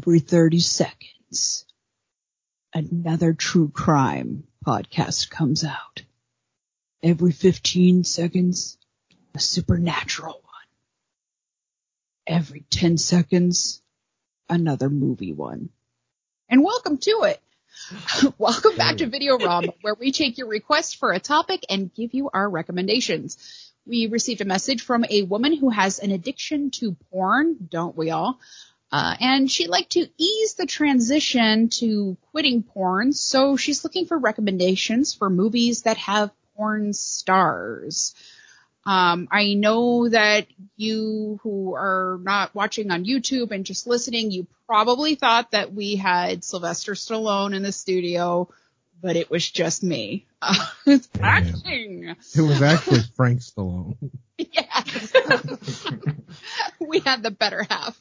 Every 30 seconds, another true crime podcast comes out. Every 15 seconds, a supernatural one. Every 10 seconds, another movie one. And welcome to it. Welcome back to Videorama, where we take your request for a topic and give you our recommendations. We received a message from a woman who has an addiction to porn, don't we all? And she'd like to ease the transition to quitting porn, so she's looking for recommendations for movies that have porn stars. I know that you who are not watching on YouTube and just listening, you probably thought that we had Sylvester Stallone in the studio, but it was just me. It's acting. It was actually Frank Stallone. Yes. We had the better half.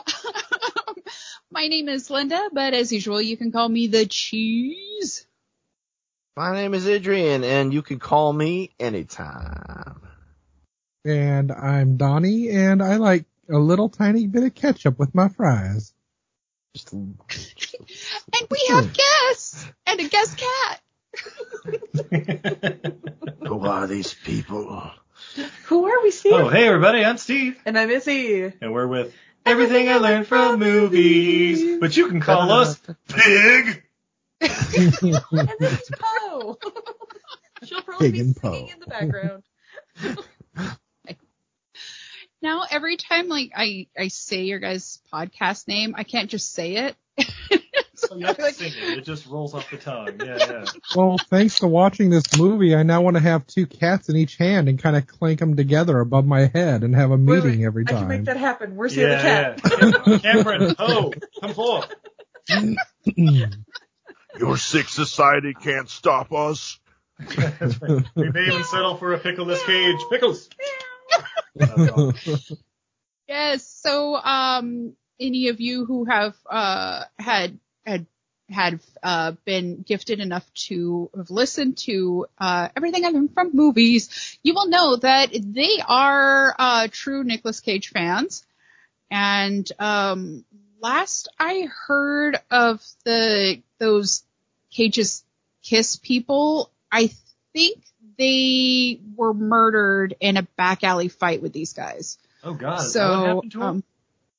My name is Linda, but as usual, you can call me the Cheese. My name is Adrian, and you can call me anytime. And I'm Donnie, and I like a little tiny bit of ketchup with my fries. And we have guests and a guest cat. Who are these people? Who are we, Steve? Oh, hey everybody, I'm Steve. And I'm Izzy. And we're with Everything I Learned from Movies. But you can call us Pig. And this is Poe. She'll probably Pig be and singing Poe. in the background. Now, every time I say your guys' podcast name, I can't just say it. So you have to sing it. It just rolls off the tongue. Yeah. Well, thanks to watching this movie, I now want to have two cats in each hand and kind of clank them together above my head and have a meeting every I can make time. that happen. Where's the other cat? Yeah. Cameron, come forward. Your sick society can't stop us. That's right. We may even settle for a pickleless cage. Pickles. That's all. Yes. So, any of you who have been gifted enough to have listened to Everything I Learned from Movies, you will know that they are true Nicolas Cage fans. And last I heard of those Cage's Kiss people, I think they were murdered in a back alley fight with these guys. Oh God! Is So, that what happened to him?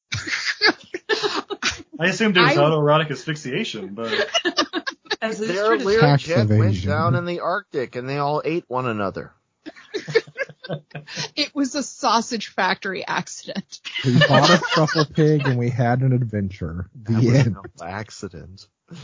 I assumed it was autoerotic asphyxiation, but As is Their tradition. Learjet went evasion. down in the Arctic, and they all ate one another. It was a sausage factory accident. We bought a truffle pig and we had an adventure. That The was end. no accident.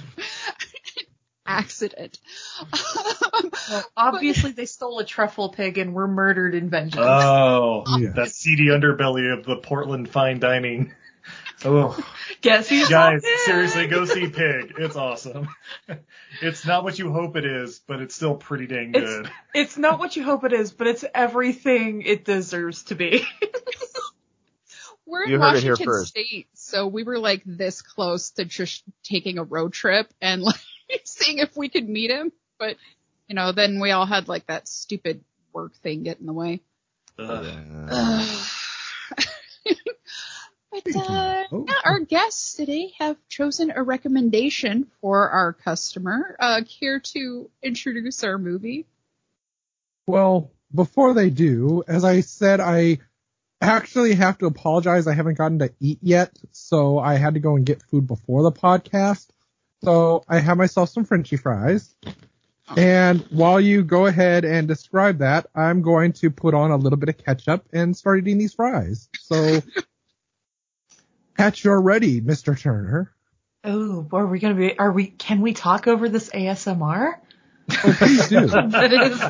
Accident. Well, obviously, they stole a truffle pig and were murdered in vengeance. oh, Yeah. that seedy underbelly of the Portland fine dining. Oh, Guess who's guys, talking? seriously, go see Pig. It's awesome. It's not what you hope it is, but it's still pretty dang good. It's not what you hope it is, but it's everything it deserves to be. We're You in heard it here Washington first. State, so we were like this close to just taking a road trip and like seeing if we could meet him. But, then we all had like that stupid work thing get in the way. But Oh. our guests today have chosen a recommendation for our customer. Care to introduce our movie? Well, before they do, as I said, I actually have to apologize. I haven't gotten to eat yet, so I had to go and get food before the podcast. So I have myself some Frenchy fries. And while you go ahead and describe that, I'm going to put on a little bit of ketchup and start eating these fries. So, Pat, you're ready, Mr. Turner. Oh, boy, can we talk over this ASMR? Oh, please do. That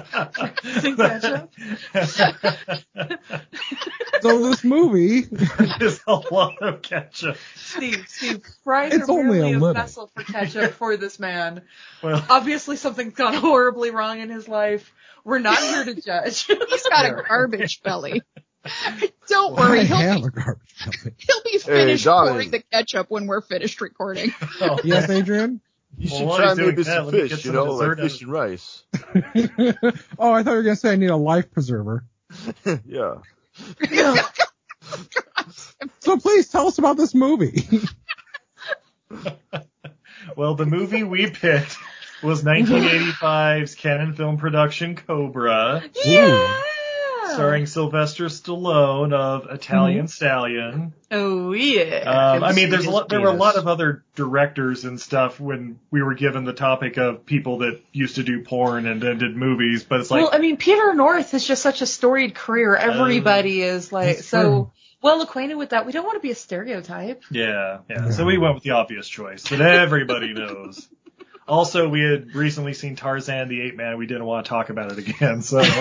is ketchup. So this movie, There's a lot of ketchup. Steve, fries It's are only merely a a little. vessel for ketchup for this man. Well, Obviously, something's gone horribly wrong in his life. We're not here to judge. He's got a garbage belly. Don't worry, I he'll have be, a garbage belly. he'll be finished Donnie. pouring the ketchup when we're finished recording. oh, Yes, Adrian? You Well, should while try he's maybe doing that, some let me get fish, some like dessert fish and rice. Oh, I thought you were going to say I need a life preserver. Yeah. So please tell us about this movie. Well, the movie we picked was 1985's Canon Film Production Cobra, Yeah. starring Sylvester Stallone of Italian Stallion. Oh yeah. I mean, His there were a lot penis. of other directors and stuff when we were given the topic of people that used to do porn and then did movies, but it's like, Well, I mean, Peter North is just such a storied career. Everybody is like That's so true. well acquainted with that. We don't want to be a stereotype. yeah. So we went with the obvious choice that everybody knows. Also, we had recently seen Tarzan the Ape Man. We didn't want to talk about it again, so But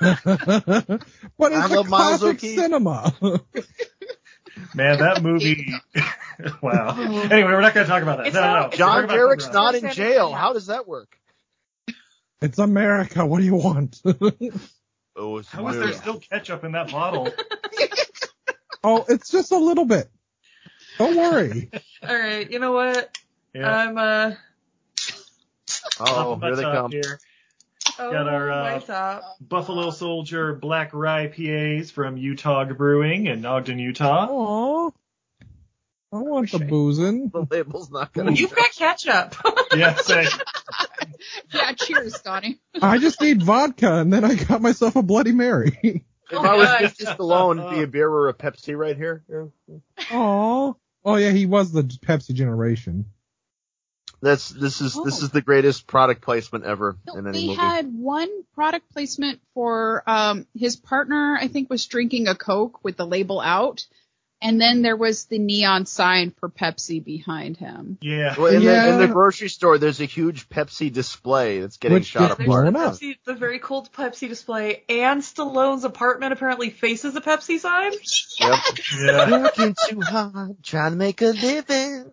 I it's a love Miles classic O'Keefe. cinema. man, that movie. Wow. Anyway, we're not going to talk about that. It's No. not- We're John talking about Garrick's Cobra. not in Tarzan jail. is- How does that work? It's America. What do you want? Oh, it's How is there still ketchup in that bottle? Oh, it's just a little bit. Don't worry. All right, you know what? Yeah. I'm Oh, here they come. Here. oh Got our, my top. Buffalo Soldier Black Rye PAs from Utah Brewing in Ogden, Utah. Aw. I want the boozing. The label's not gonna. You've got ketchup. Yeah, say. Yeah, cheers, Donnie. I just need vodka, and then I got myself a Bloody Mary. If I was God. Mr. Stallone, be a bearer of Pepsi right here. Yeah. Aw. Oh yeah, he was the Pepsi generation. This is the greatest product placement ever in any They movie. had one product placement for his partner, I think, was drinking a Coke with the label out. And then there was the neon sign for Pepsi behind him. Yeah. Well, in Yeah. the grocery store, there's a huge Pepsi display that's getting Which shot gets apart. blown There's up. the very cool Pepsi display, and Stallone's apartment apparently faces a Pepsi sign. Yep. Yeah. Working too hard, trying to make a living.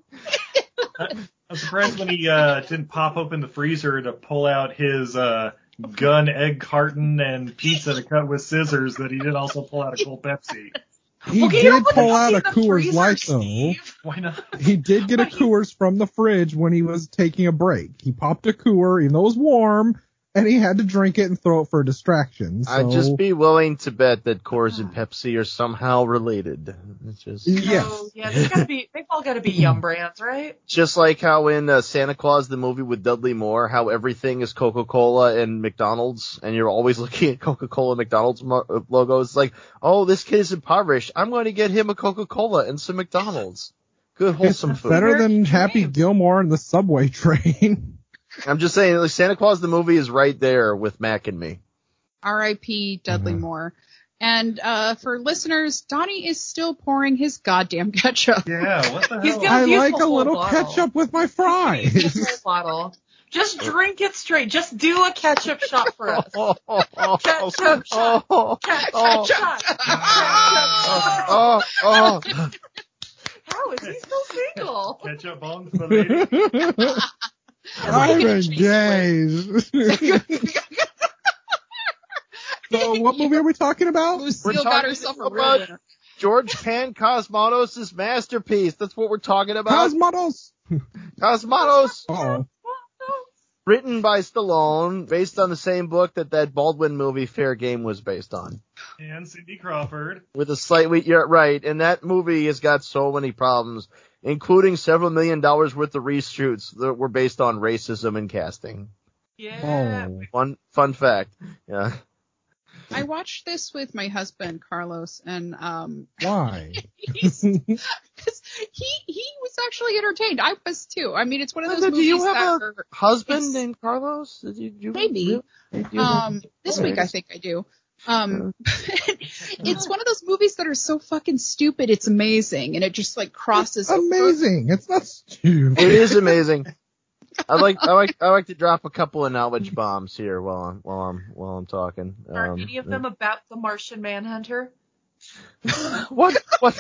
I'm surprised when he didn't pop open the freezer to pull out his gun egg carton and pizza to cut with scissors that he didn't also pull out a cold Pepsi. He Okay, you don't did put pull Pepsi out in a the Coors freezer, Light though. Steve. Why not? He did get a But he- Coors from the fridge when he was taking a break. He popped a Coors, even though it was warm, and he had to drink it and throw it for a distraction. So, I'd just be willing to bet that Coors and Pepsi are somehow related. It's just Yes. Oh, yeah, they've all gotta be Yum brands, right? just like how in Santa Claus, the movie with Dudley Moore, how everything is Coca-Cola and McDonald's, and you're always looking at Coca-Cola and McDonald's logos. It's like, oh, this kid is impoverished. I'm going to get him a Coca-Cola and some McDonald's. Good wholesome it's food. better than American Happy dream. Gilmore and the subway train. I'm just saying, like, Santa Claus the movie is right there with Mac and me. R.I.P. Dudley Moore. And for listeners, Donnie is still pouring his goddamn ketchup. Yeah, what the He's hell? got- I use like the a whole little bottle. ketchup with my Use fries. the whole bottle. Just drink it straight. Just do a ketchup shot for us. Ketchup shot. Ketchup shot. Ketchup shot. How is he still single? Ketchup bombs for the lady. I'm engaged. So what movie are we talking about? Lucille We're got talking herself a about- real winner. George Pan Cosmatos' masterpiece. That's what we're talking about. Cosmatos. Cosmatos. Oh, Written by Stallone, based on the same book that Baldwin movie Fair Game was based on. And Cindy Crawford. With a slightly, you're right, and that movie has got so many problems, including several $1 million worth of reshoots that were based on racism in casting. Yeah. oh. Fun fact. Yeah. I watched this with my husband, Carlos, and Why? because he was actually entertained. I was too. I mean, it's one of those Do movies you have that a are, husband it's- named Carlos? Did you maybe. really? This week I think I do. It's one of those movies that are so fucking stupid. It's amazing, and it just like crosses over. Amazing. It's not stupid. It is amazing. I like to drop a couple of knowledge bombs here while I'm talking. Are any of them about the Martian Manhunter? What?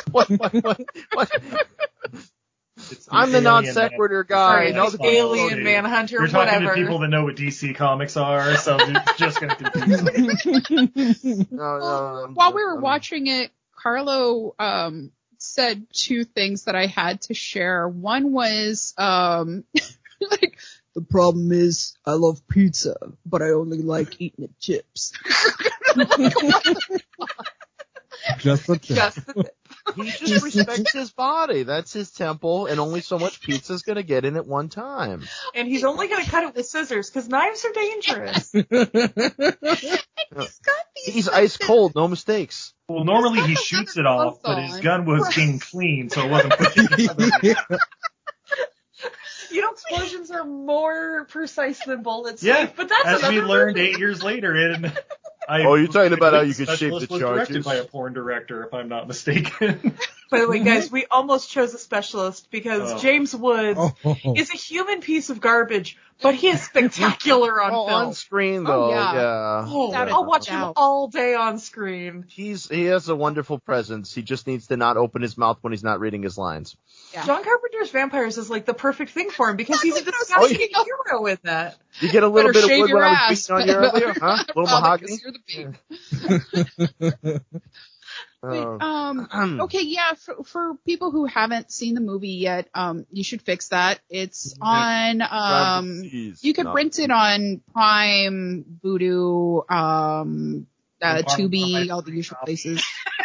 It's the I'm the alien non man. sequitur guy. Sorry, No, the the Alien dude. Manhunter, You're talking whatever. to people that know what DC Comics are, so you're just going to confuse them. no, While we were watching it, Carlo said two things that I had to share. One was like, the problem is I love pizza, but I only like eating it chips. Just a tip. Just the He just respects his body. That's his temple, and only so much pizza's gonna get in at one time. And he's only going to cut it with scissors because knives are dangerous. He's ice cold, no mistakes. Well, normally he shoots it off, but his gun was being clean, so it wasn't pushing it. You know, explosions are more precise than bullets. Yeah, but that's as we another learned movie. 8 years later. You're talking about how you could shape the Specialist was charges. directed by a porn director, if I'm not mistaken. By the way, guys, we almost chose a specialist because James Woods is a human piece of garbage, but he is spectacular on film. On screen though, yeah. I'll watch him all day on screen. He has a wonderful presence. He just needs to not open his mouth when he's not reading his lines. Yeah. John Carpenter's Vampires is like the perfect thing for him because he's a disgusting hero in that. You get a little Better bit of shave wood your when I ass. was beating on you earlier, huh? A little mahogany. You're the babe. Okay, yeah, for people who haven't seen the movie yet, you should fix that. It's on, you can rent it on Prime, Vudu, Tubi, all the usual places.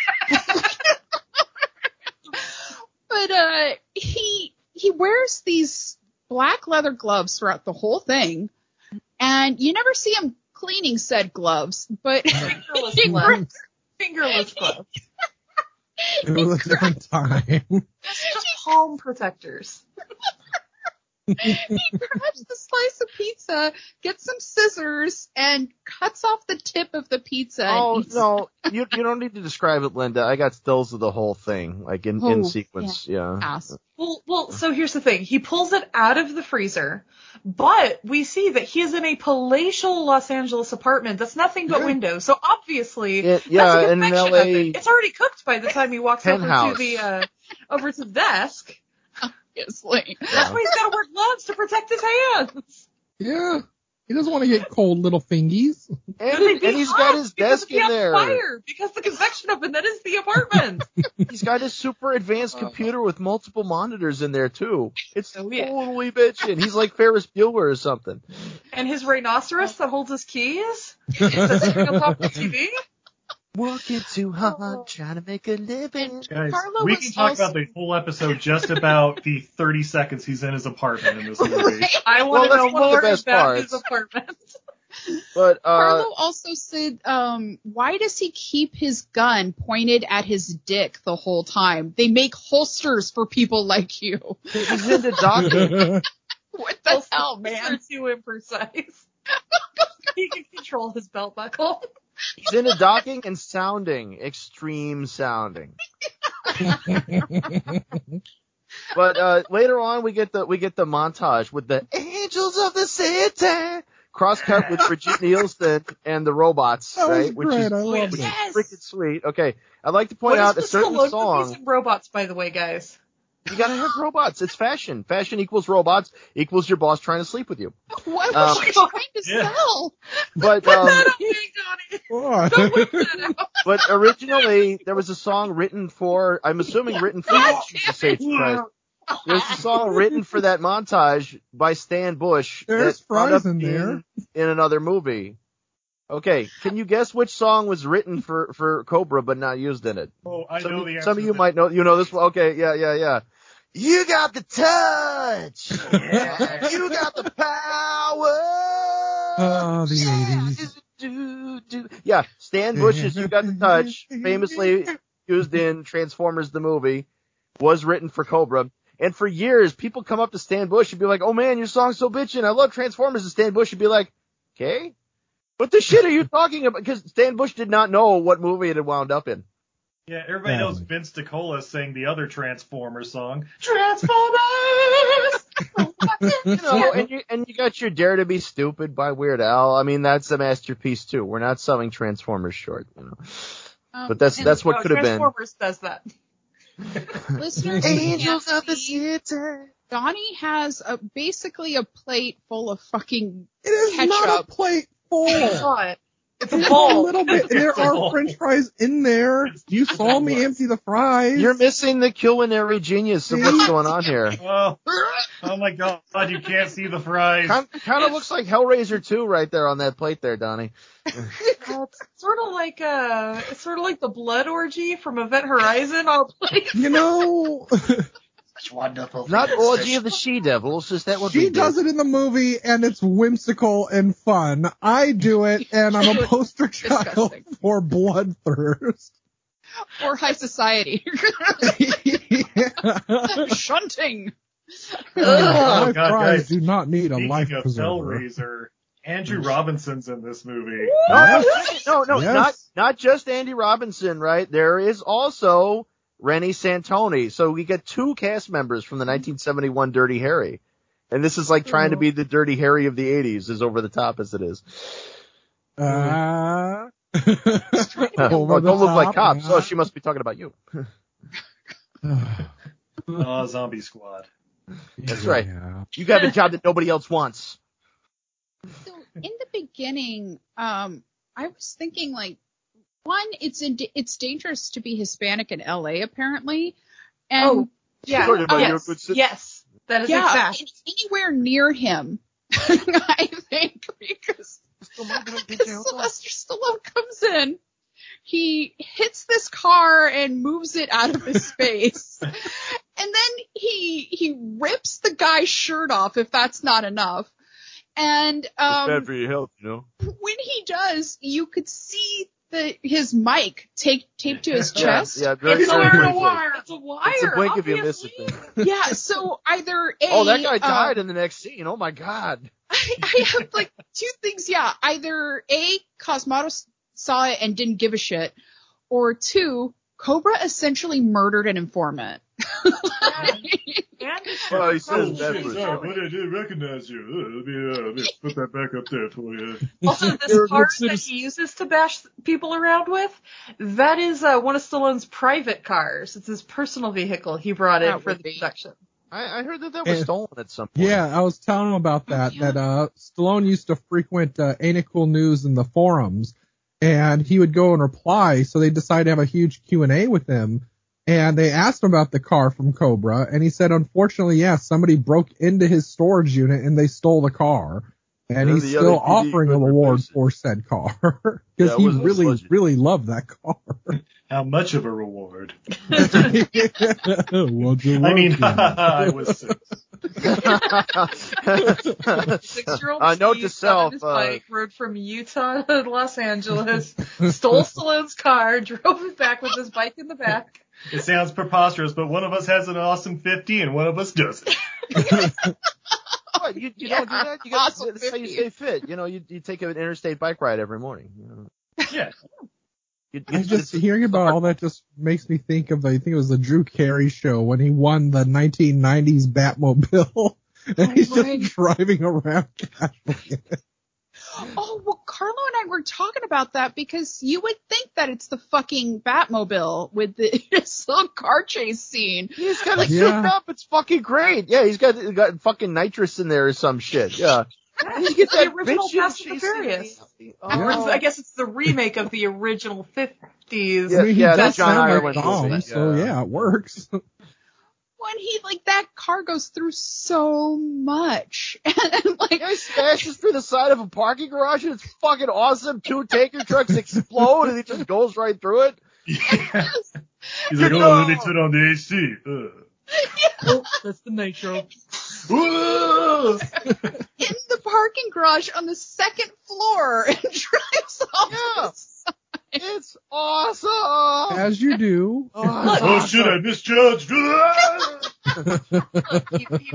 But, he wears these black leather gloves throughout the whole thing, and you never see him cleaning said gloves, but Fingerless gloves. Fingerless gloves. It was a different time. Just palm protectors. He grabs the slice of pizza, gets some scissors, and cuts off the tip of the pizza. Oh, no, you don't need to describe it, Linda. I got stills of the whole thing, like in sequence, yeah. Well, so here's the thing. He pulls it out of the freezer, but we see that he is in a palatial Los Angeles apartment that's nothing but windows. So obviously, that's a in convection LA, oven. It's already cooked by the time he walks over penthouse. to the desk. Obviously. That's why he's got to wear gloves to protect his hands. Yeah. He doesn't want to get cold little fingies. And he's got his desk in there. Fire because the convection oven that is the apartment. He's got his super advanced computer with multiple monitors in there too. It's totally bitchin'. He's like Ferris Bueller or something. And his rhinoceros that holds his keys that's sitting on top of the TV. Working too hard, trying to make a living. Guys, Carlo we was can talk also- about the whole episode just about the 30 seconds he's in his apartment in this movie. I want to know that's one of the more best about parts. his apartment. But Carlo also said, why does he keep his gun pointed at his dick the whole time? They make holsters for people like you. he's into docking. What the hell, man? Are too imprecise. He can control his belt buckle. He's into docking and sounding, extreme sounding. But later on, we get the montage with the Angels of the City cross-cut with Brigitte Nielsen and the robots, That was right? great. Which is I loved it. freaking sweet. Okay, I'd like to point out a certain Stallone song. movies and robots, by the way, guys. You gotta have robots. It's fashion. Fashion equals robots equals your boss trying to sleep with you. What was she trying to sell? But What? but originally there was a song written for, I'm assuming written for Jesus H. Christ. There's a song written for that montage by Stan Bush. There's that wound fries up in there. in another movie. Okay, can you guess which song was written for Cobra but not used in it? Oh, I know the answer. Some of you might know. You know this one. Okay, yeah. You got the touch. You got the power. Oh, the 80s. Yeah, Stan Bush's You Got the Touch, famously used in Transformers the movie, was written for Cobra. And for years, people come up to Stan Bush and be like, oh man, your song's so bitchin'. I love Transformers. And Stan Bush would be like, okay, what the shit are you talking about? Because Stan Bush did not know what movie it had wound up in. Yeah, everybody knows Vince DiCola sang the other Transformers song. Transformers! You know, and you got your Dare to Be Stupid by Weird Al. I mean, that's a masterpiece too. We're not selling Transformers short, you know. But that's what could have been. Transformers does that. Listeners, Angels of the City. Donnie has basically a plate full of fucking It is ketchup. not a plate full. I saw it. It's a bowl. A little bit. There It's a are bowl. French fries in there. You saw me empty the fries. You're missing the culinary genius of what's going on here. Oh my God! You can't see the fries. Kind of looks like Hellraiser 2 right there on that plate there, Donnie. It's sort of like the blood orgy from Event Horizon all place. You know, Such wonderful. Not Orgy of the She-Devils, just that would she be does it in the movie, and it's whimsical and fun. I do it, and I'm a poster child Disgusting. for bloodthirst. Or high society. Yeah. Shunting. My God, fries guys. do not need a Speaking life of preserver. Hellraiser, Andrew Robinson's in this movie. No, Yes. not just Andy Robinson, right? There is also Rennie Santoni. So we get two cast members from the 1971 Dirty Harry. And this is like trying to be the Dirty Harry of the 80s, as over the top as it is. Over Oh, the don't look like top, cops. yeah. Oh, she must be talking about you. Zombie Squad. That's right. Yeah. You got a job that nobody else wants. So in the beginning, I was thinking like, one, it's dangerous to be Hispanic in LA apparently, and Oh, yeah. Talking about your Yes. good citizen. Yes. That is a yeah, fact. anywhere near him, I think, because Sylvester Stallone comes in, he hits this car and moves it out of his face, and then he rips the guy's shirt off, if that's not enough. And It's bad for your health, you know. when he does, you could see his mic taped to his chest. Yeah, very, It's very a briefly. wire. It's a wire. It's a blink if you miss it. obviously. Yeah, so either A, Oh, that guy died in the next scene. Oh my God. I have like two things. Yeah, either A, Cosmatos saw it and didn't give a shit, or two, Cobra essentially murdered an informant. Well, he says Oh, that shit, was- sorry, but I didn't recognize you. Let me put that back up there for you. Also, You're this a good car that citizen. he uses to bash people around with, that is one of Stallone's private cars. It's his personal vehicle he brought in That for would the be. production. I heard that was And- stolen at some point. Yeah, I was telling him about that. yeah. That Stallone used to frequent Ain't It Cool News in the forums, and he would go and reply. So they decided to have a huge Q&A with him, and they asked him about the car from Cobra, and he said, unfortunately, yes, somebody broke into his storage unit and they stole the car, and Yeah, he's the still LAPD offering a couldn't reward replace it. for said car Yeah, because it he wasn't really, budget. really loved that car. How much of a reward? What's it I mean, worth? I was 6. 6-year-old note Steve to got self, on his bike, rode from Utah to Los Angeles, stole Stallone's car, drove it back with his bike in the back. It sounds preposterous, but one of us has an awesome 50 and one of us doesn't. What, you don't do that? You got, Awesome that's how you 50. stay fit. You know, you take an interstate bike ride every morning. You know. Yeah. Hearing about all that just makes me think of, I think it was the Drew Carey show when he won the 1990s Batmobile. And he's right. just driving around casually. Oh, well, Carlo and I were talking about that because you would think that it's the fucking Batmobile with this little car chase scene. He's got it Yeah. souped up. It's fucking great. Yeah, he's got fucking nitrous in there or some shit. Yeah. And you get The that original bitch Fast and the chasing Furious. me. Or I guess it's the remake of the original 50s. Yeah, I mean, he yeah, does that's John sound Ireland like Dom, movie. so yeah, it works. When he, like, that car goes through so much. And, like, Guy smashes through the side of a parking garage and it's fucking awesome. 2 tanker trucks explode and he just goes right through it. He's like, oh, let me turn on the AC. Oh, that's the nitro. Ugh. in the parking garage on the second floor and drives off. Yeah. It's awesome. As you do. Oh shit, I misjudged. Look,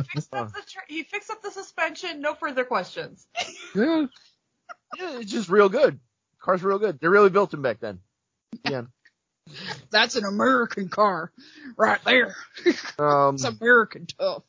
he fixed up the suspension. No further questions. Yeah. Yeah, it's just real good. Car's real good. They really built him back then. Yeah. That's an American car right there. It's American tough.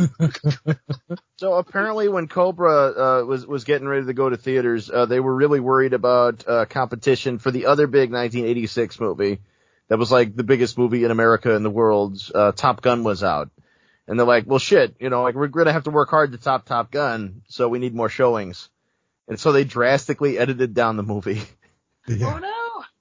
So apparently when Cobra was getting ready to go to theaters, they were really worried about competition for the other big 1986 movie that was like the biggest movie in America and the world. Top Gun was out. And they're like, well shit, you know, like we're going to have to work hard to top Top Gun, so we need more showings. And so they drastically edited down the movie. Oh no.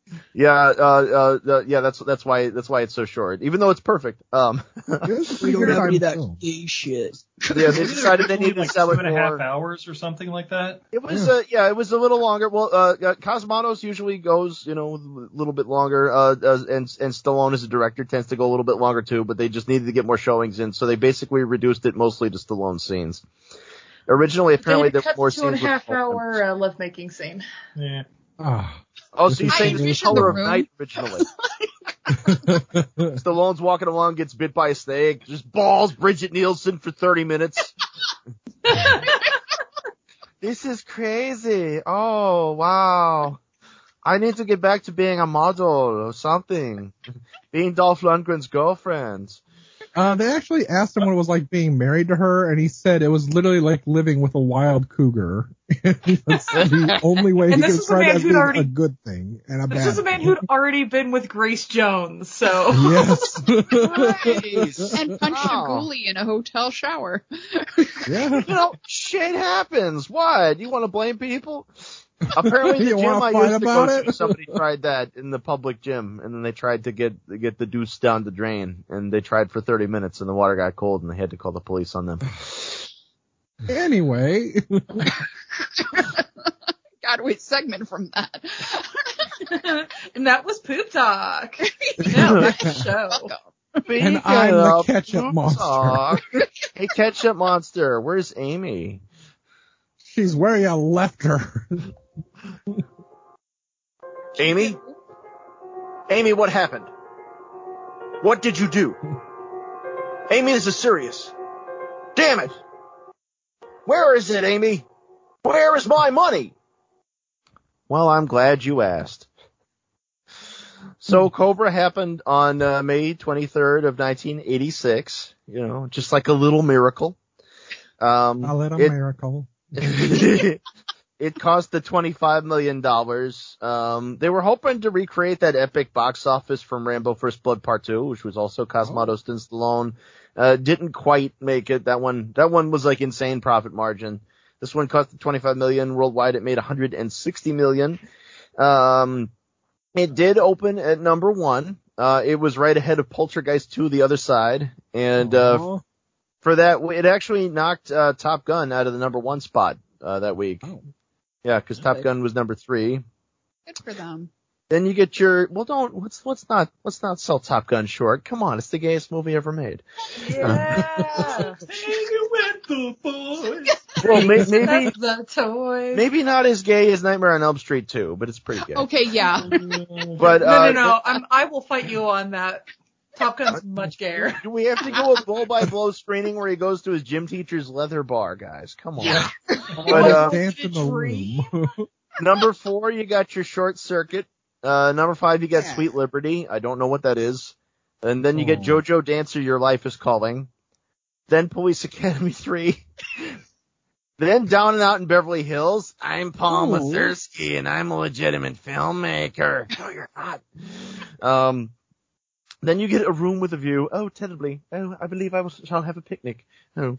Yeah, that's why it's so short. Even though it's perfect. We don't have any of that gay shit. Yeah, they decided they needed like to sell it 2.5 more. hours or something like that. It was it was a little longer. Well, Cosmatos usually goes, a little bit longer. And Stallone as a director tends to go a little bit longer too, but they just needed to get more showings in, so they basically reduced it mostly to Stallone scenes. Originally, apparently there were more scenes. 2.5 hour lovemaking scene. Yeah. Oh, so you're saying I this was Color of envisioned the Night originally? Stallone's walking along, gets bit by a snake, just balls Bridget Nielsen for 30 minutes. This is crazy. Oh, wow. I need to get back to being a model or something. Being Dolph Lundgren's girlfriend. They actually asked him what it was like being married to her, and he said it was literally like living with a wild cougar. That's the only way he could describe it as being a good thing and a bad thing. This is a man who'd already been with Grace Jones, so. Yes. Nice. And punched a ghoulie in a hotel shower. Yeah. Shit happens. What? You want to blame people? Apparently the You gym wanna I fight used to about go it? to, somebody tried that in the public gym, and then they tried to get the deuce down the drain, and they tried for 30 minutes, and the water got cold, and they had to call the police on them. Anyway. Gotta wait segment from that. And that was Poop Talk. Now back to the show. And I'm the ketchup monster. Talk. Hey, ketchup monster, where's Amy? She's where you left her. Amy? Amy, what happened? What did you do? Amy, this is serious. Damn it! Where is it, Amy? Where is my money? Well, I'm glad you asked. So Cobra happened on May 23rd of 1986. Just like a little miracle. A little miracle. It cost the $25 million. They were hoping to recreate that epic box office from Rambo First Blood Part 2, which was also Cosmatos and Stallone. Didn't quite make it. That one was like insane profit margin. This one cost $25 million. Worldwide, it made $160 million. It did open at number 1. It was right ahead of Poltergeist 2, The Other Side. And, for that, it actually knocked, Top Gun out of the number 1 spot, that week. Oh. Yeah, cause Top Gun was number 3. Good for them. Then you get let's not sell Top Gun short. Come on, it's the gayest movie ever made. Yeah. Hanging with the boys. Well, maybe That's the toy. maybe not as gay as Nightmare on Elm Street 2, but it's pretty gay. Okay, yeah. But No. I will fight you on that. Top Gun's much gayer. Do we have to go a blow-by-blow screening where he goes to his gym teacher's leather bar, guys? Come on. Yeah. But, Dance in the room. number 4, you got your Short Circuit. Number 5, you got Sweet Liberty. I don't know what that is. And then you get JoJo Dancer, Your Life is Calling. Then Police Academy 3. Then Down and Out in Beverly Hills. I'm Paul Mazursky, and I'm a legitimate filmmaker. No, you're not. Then you get A Room with a View. Oh, tentatively. Oh, I believe I shall have a picnic. Oh.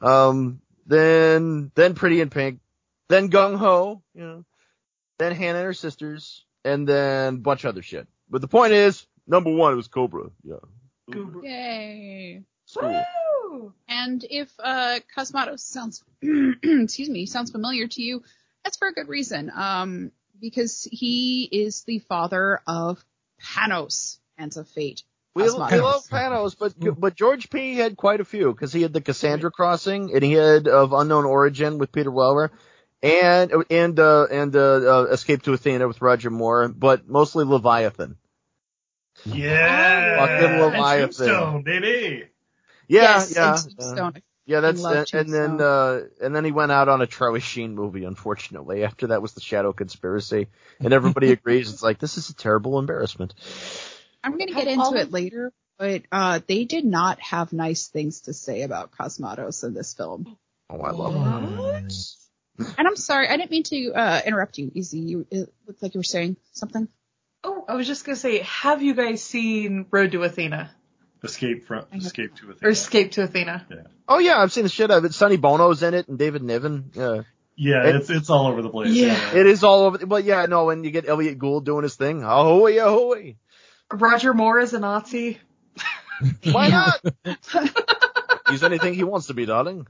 Then Pretty in Pink. Then Gung Ho. Then Hannah and Her Sisters. And then a bunch of other shit. But the point is, number 1 was Cobra. Yeah. Yay. Woo! And if Cosmatos sounds sounds familiar to you, that's for a good reason. Because he is the father of Panos, Hands of Fate. We love Panos, but George P. had quite a few, because he had the Cassandra Crossing, and he had Of Unknown Origin with Peter Weller, and Escape to Athena with Roger Moore, but mostly Leviathan. Yeah. Fucking Leviathan. Tombstone, baby. Yeah, Yes, yeah. and Tombstone. Yeah, that's Love and then he went out on a Charlie Sheen movie, unfortunately. After that was The Shadow Conspiracy, and everybody agrees it's like, this is a terrible embarrassment. I'm going to get into it later, but they did not have nice things to say about Cosmatos in this film. Oh, I love it. And I'm sorry, I didn't mean to interrupt you, Izzy. It looked like you were saying something. Oh, I was just gonna say, have you guys seen Road to Athena? Escape to Athena. Or Escape to Athena. Yeah. Oh yeah, I've seen the shit out of it. Sonny Bono's in it, and David Niven. Yeah. Yeah, it's all over the place. Yeah. It is all over. But yeah, no, when you get Elliot Gould doing his thing, ahoy, ahoy. Roger Moore is a Nazi. Why not? He's anything he wants to be, darling.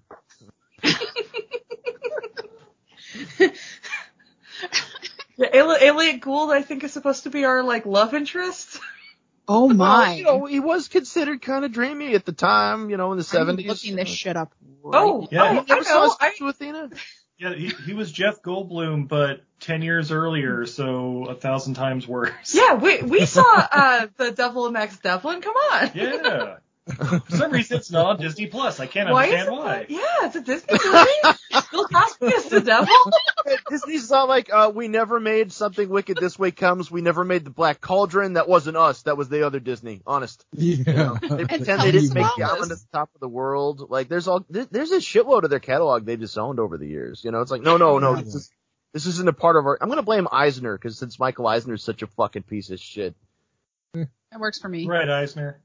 Yeah, Elliot Gould, I think, is supposed to be our love interest. Oh my! Well, he was considered kind of dreamy at the time, in the I'm 70s. looking this shit up. Right Oh, Yeah. You never saw I know. his picture with Athena? Yeah, he was Jeff Goldblum, but 10 years earlier, so 1,000 times worse. Yeah, we saw The Devil Max Devlin. Come on. Yeah. For some reason, it's not on Disney Plus. I can't Why is understand it? why. Yeah, it's a Disney movie. Bill Cosby is the devil. Disney's not like, we never made Something Wicked This Way Comes. We never made The Black Cauldron. That wasn't us. That was the other Disney. Honest. Yeah. They pretend Telly they didn't make the Savalas. island at the top of the world. Like, there's a shitload of their catalog they disowned over the years. It's like, no. This isn't a part of our. I'm gonna blame Eisner because since Michael Eisner's such a fucking piece of shit. That works for me. Right, Eisner.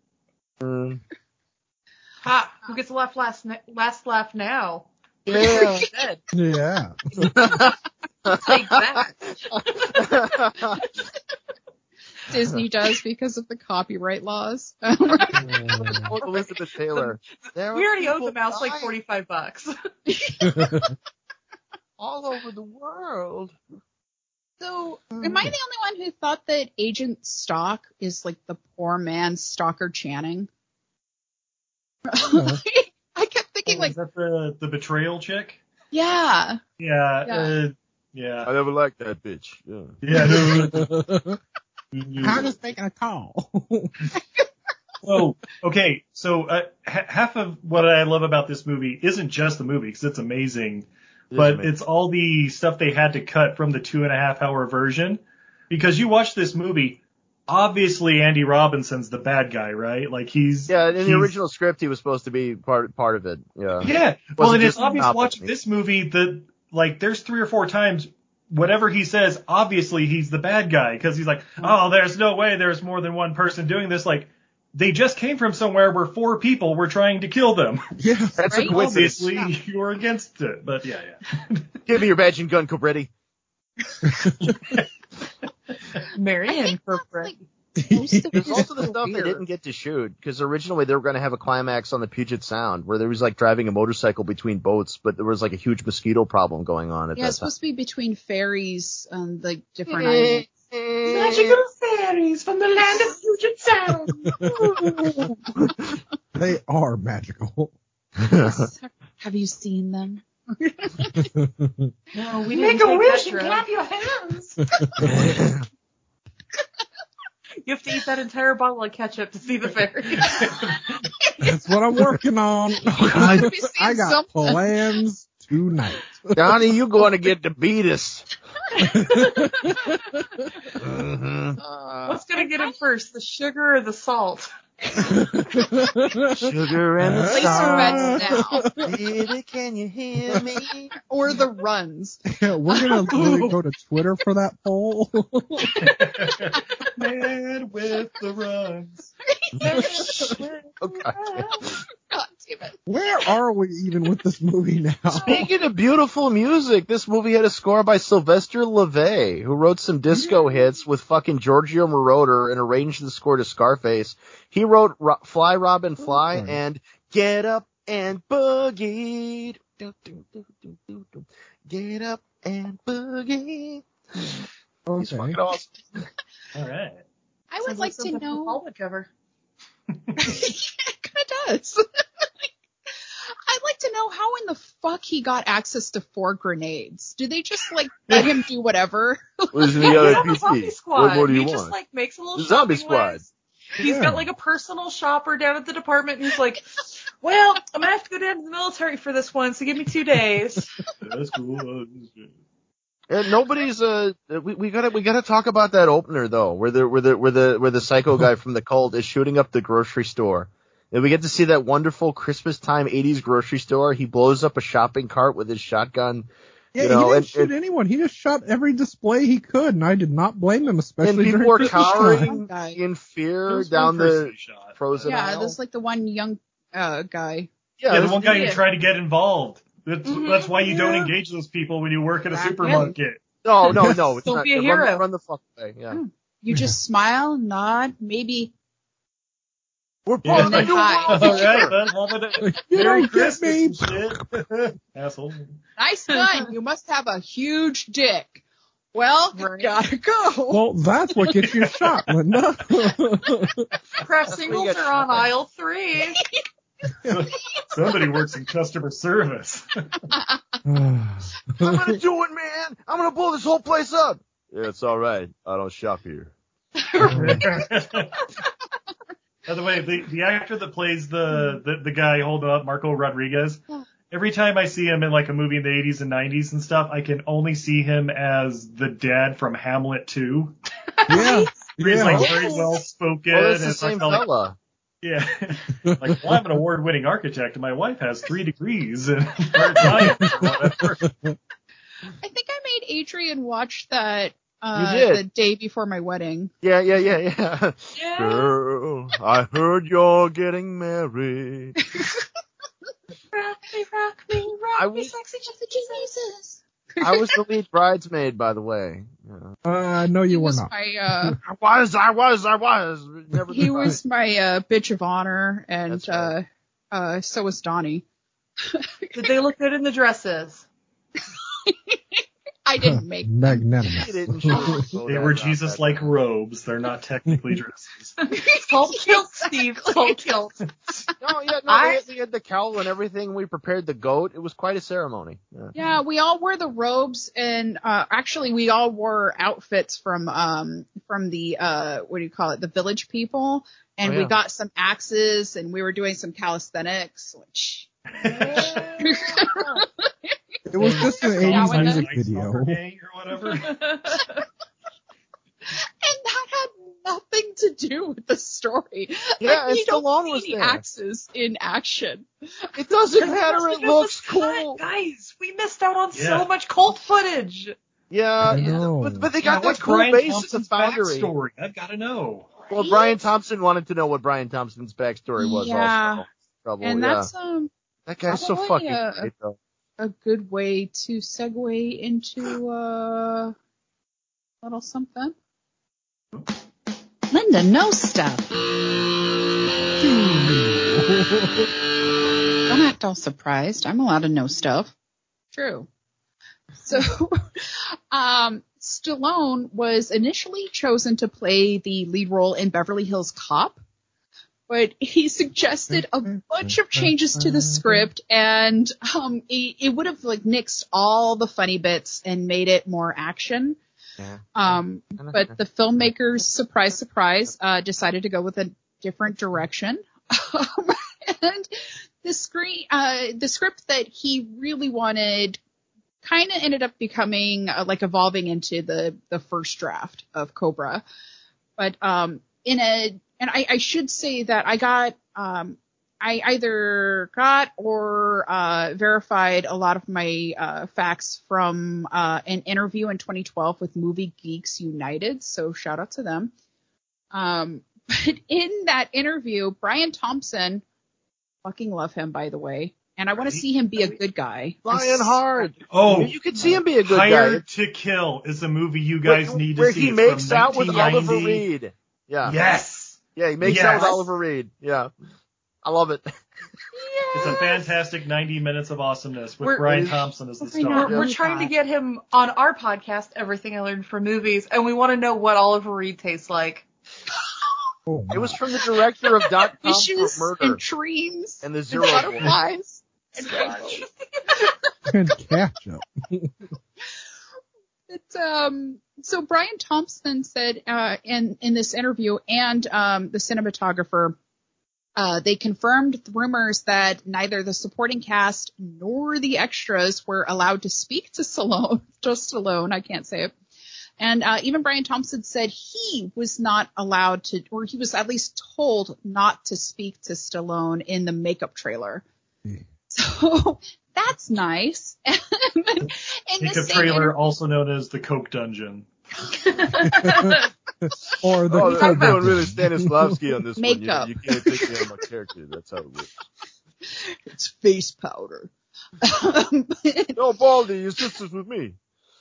Ha! Who gets the last laugh now? Yeah. Dead. Yeah. Take that. Disney does because of the copyright laws. Quote Elizabeth Taylor. We already owed the mouse like $45. all over the world. So, am I the only one who thought that Agent Stock is like the poor man's Stalker Channing? I kept thinking Is that the betrayal chick? yeah. Yeah. Yeah. I never liked that bitch. Yeah. Yeah. I'm just making a call. Oh, okay. So half of what I love about this movie isn't just the movie, because it's amazing, but it's all the stuff they had to cut from the 2.5-hour version. Because you watch this movie, obviously Andy Robinson's the bad guy, right? Like in the original script he was supposed to be part of it. Yeah. Yeah. Well, and it's just obvious not watching this movie that there's 3 or 4 times whatever he says, obviously he's the bad guy, because he's like, oh, there's no way there's more than one person doing this. Like, they just came from somewhere where 4 people were trying to kill them. Yeah. That's Right? a coincidence. Obviously, you're against it, but yeah. Give me your badge and gun, Cobretti. Marianne for Like, most of There's his also the stuff they career. didn't get to shoot, because originally they were going to have a climax on the Puget Sound where there was like driving a motorcycle between boats, but there was like a huge mosquito problem going on at Yeah, that it's time. supposed to be between ferries and like different islands. magical fairies from the land of Puget Sound. They are magical. Have you seen them? No, we Make didn't a take wish that and drug. clap your hands. You have to eat that entire bottle of ketchup to see the fairy. That's what I'm working on. Have you seen I got some? plans tonight. Donnie, you going to get to beat us. What's gonna get him first, the sugar or the salt? Sugar and the Place your bets now. Baby, can you hear me? Or the runs. Yeah, we're gonna really go to Twitter for that poll. Man with the runs. Oh, God. God damn it. Where are we even with this movie now? Speaking of beautiful music, this movie had a score by Sylvester LeVay, who wrote some disco hits with fucking Giorgio Moroder and arranged the score to Scarface. He wrote Fly Robin Fly and Get Up and Boogie. Get Up and Boogie. He's fucking awesome. All right. I would Sounds like to something from know. Paula cover. It kind of does. I'd like to know how in the fuck he got access to 4 grenades. Do they just let him do whatever? Where's the He's other on the zombie squad. What do you he want? just makes a little The zombie shopping squad. list. He's got a personal shopper down at the department, and he's like, well, I'm gonna have to go down to the military for this one, so give me 2 days. That's cool. And nobody's we gotta talk about that opener though, where the psycho guy from the cult is shooting up the grocery store. And we get to see that wonderful Christmas time 80s grocery store. He blows up a shopping cart with his shotgun. Yeah, You know, he didn't shoot anyone. He just shot every display he could, and I did not blame him, especially and people during were Christmas cowering time. in fear There was down one person the he shot. frozen Yeah, aisle. there's like the one young guy. Yeah, the one guy Yeah. who tried to get involved. That's why you don't engage those people when you work at a supermarket. No. It's Don't not. be a hero. Run the fuck away. Yeah. You just smile, nod, maybe. We're part of the new Hi. world. All right, then. Have a You Merry don't get Christmas me. and shit. Asshole. Nice gun. You must have a huge dick. Well, gotta go. Well, that's what gets you shot, Linda. Craft singles are on aisle 3. Somebody works in customer service. I'm gonna do it, man. I'm gonna blow this whole place up. Yeah, it's all right. I don't shop here. By the way, the actor that plays the guy holding up, Marco Rodriguez, every time I see him in like a movie in the 80s and 90s and stuff, I can only see him as the dad from Hamlet 2. Yeah. He's like very well spoken. Oh, that's the same fella. Yeah. Like, well, I'm an award-winning architect and my wife has 3 degrees in art science or whatever. I think I made Adrian watch that You did. the day before my wedding. Yeah. Yeah. Girl, I heard you're getting married. Rock me, sexy Jesus. I was the lead bridesmaid, by the way. Yeah. No, He you were was not. my I was. Never he the was my bitch of honor, and That's right. so was Donnie. Did they look good in the dresses? I didn't make them. Magnanimous. He didn't show They were Jesus-like robes. They're not technically dresses. It's called kilt, Steve. It's called kilt. They had the cowl and everything. We prepared the goat. It was quite a ceremony. Yeah, we all wore the robes, and actually we all wore outfits from the what do you call it, the Village People, and we got some axes, and we were doing some calisthenics, which. It was just an 80s music video. Or whatever. And that had nothing to do with the story. Yeah, like, and you don't Stallone see was any there. axes in action. It doesn't matter. It looks Cut, cool. guys. We missed out on so much cult footage. Yeah, I know. but they got that what's cool Brian base at the Thompson's foundry. backstory? I've got to know. Well, Brian Thompson wanted to know what Brian Thompson's backstory was. Yeah. Also. Trouble, And that's that guy's so probably fucking great, though. a good way to segue into a little something. Linda knows stuff. Don't act all surprised. I'm allowed to know stuff. True. So, Stallone was initially chosen to play the lead role in Beverly Hills Cop, but he suggested a bunch of changes to the script, and it would have like nixed all the funny bits and made it more action. Yeah. But the filmmakers, surprise, decided to go with a different direction. And the script that he really wanted kind of ended up becoming evolving into the first draft of Cobra. But I should say that I either got or verified a lot of my facts from an interview in 2012 with Movie Geeks United, so shout out to them. But in that interview, Brian Thompson, fucking love him, by the way, and I want to see him be a good guy. Flying hard. Oh, you could see him be a good guy. Hired to Kill is a movie you guys need to see. Where he It's makes from out with 1990. Oliver Reed. Yeah. Yes. Yeah, he makes out with Oliver Reed. Yeah. I love it. It's a fantastic 90 minutes of awesomeness with Brian Thompson as the star. We're trying to get him on our podcast, Everything I Learned from Movies, and we want to know what Oliver Reed tastes like. Oh, It was from the director of .com for Wishes Murder and dreams and the and Zero Boy. butterflies and rainbows. and ketchup. So Brian Thompson said in this interview, and the cinematographer, they confirmed the rumors that neither the supporting cast nor the extras were allowed to speak to Stallone. Just Stallone, I can't say it. And even Brian Thompson said he was not allowed to, or he was at least told not to speak to Stallone in the makeup trailer. So that's nice. Makeup trailer, also known as the Coke Dungeon. Or the I'm doing really Stanislavski on this Makeup. one. You can't take me on my character. That's how it works. It's face powder. No, Baldy, your sister's with me.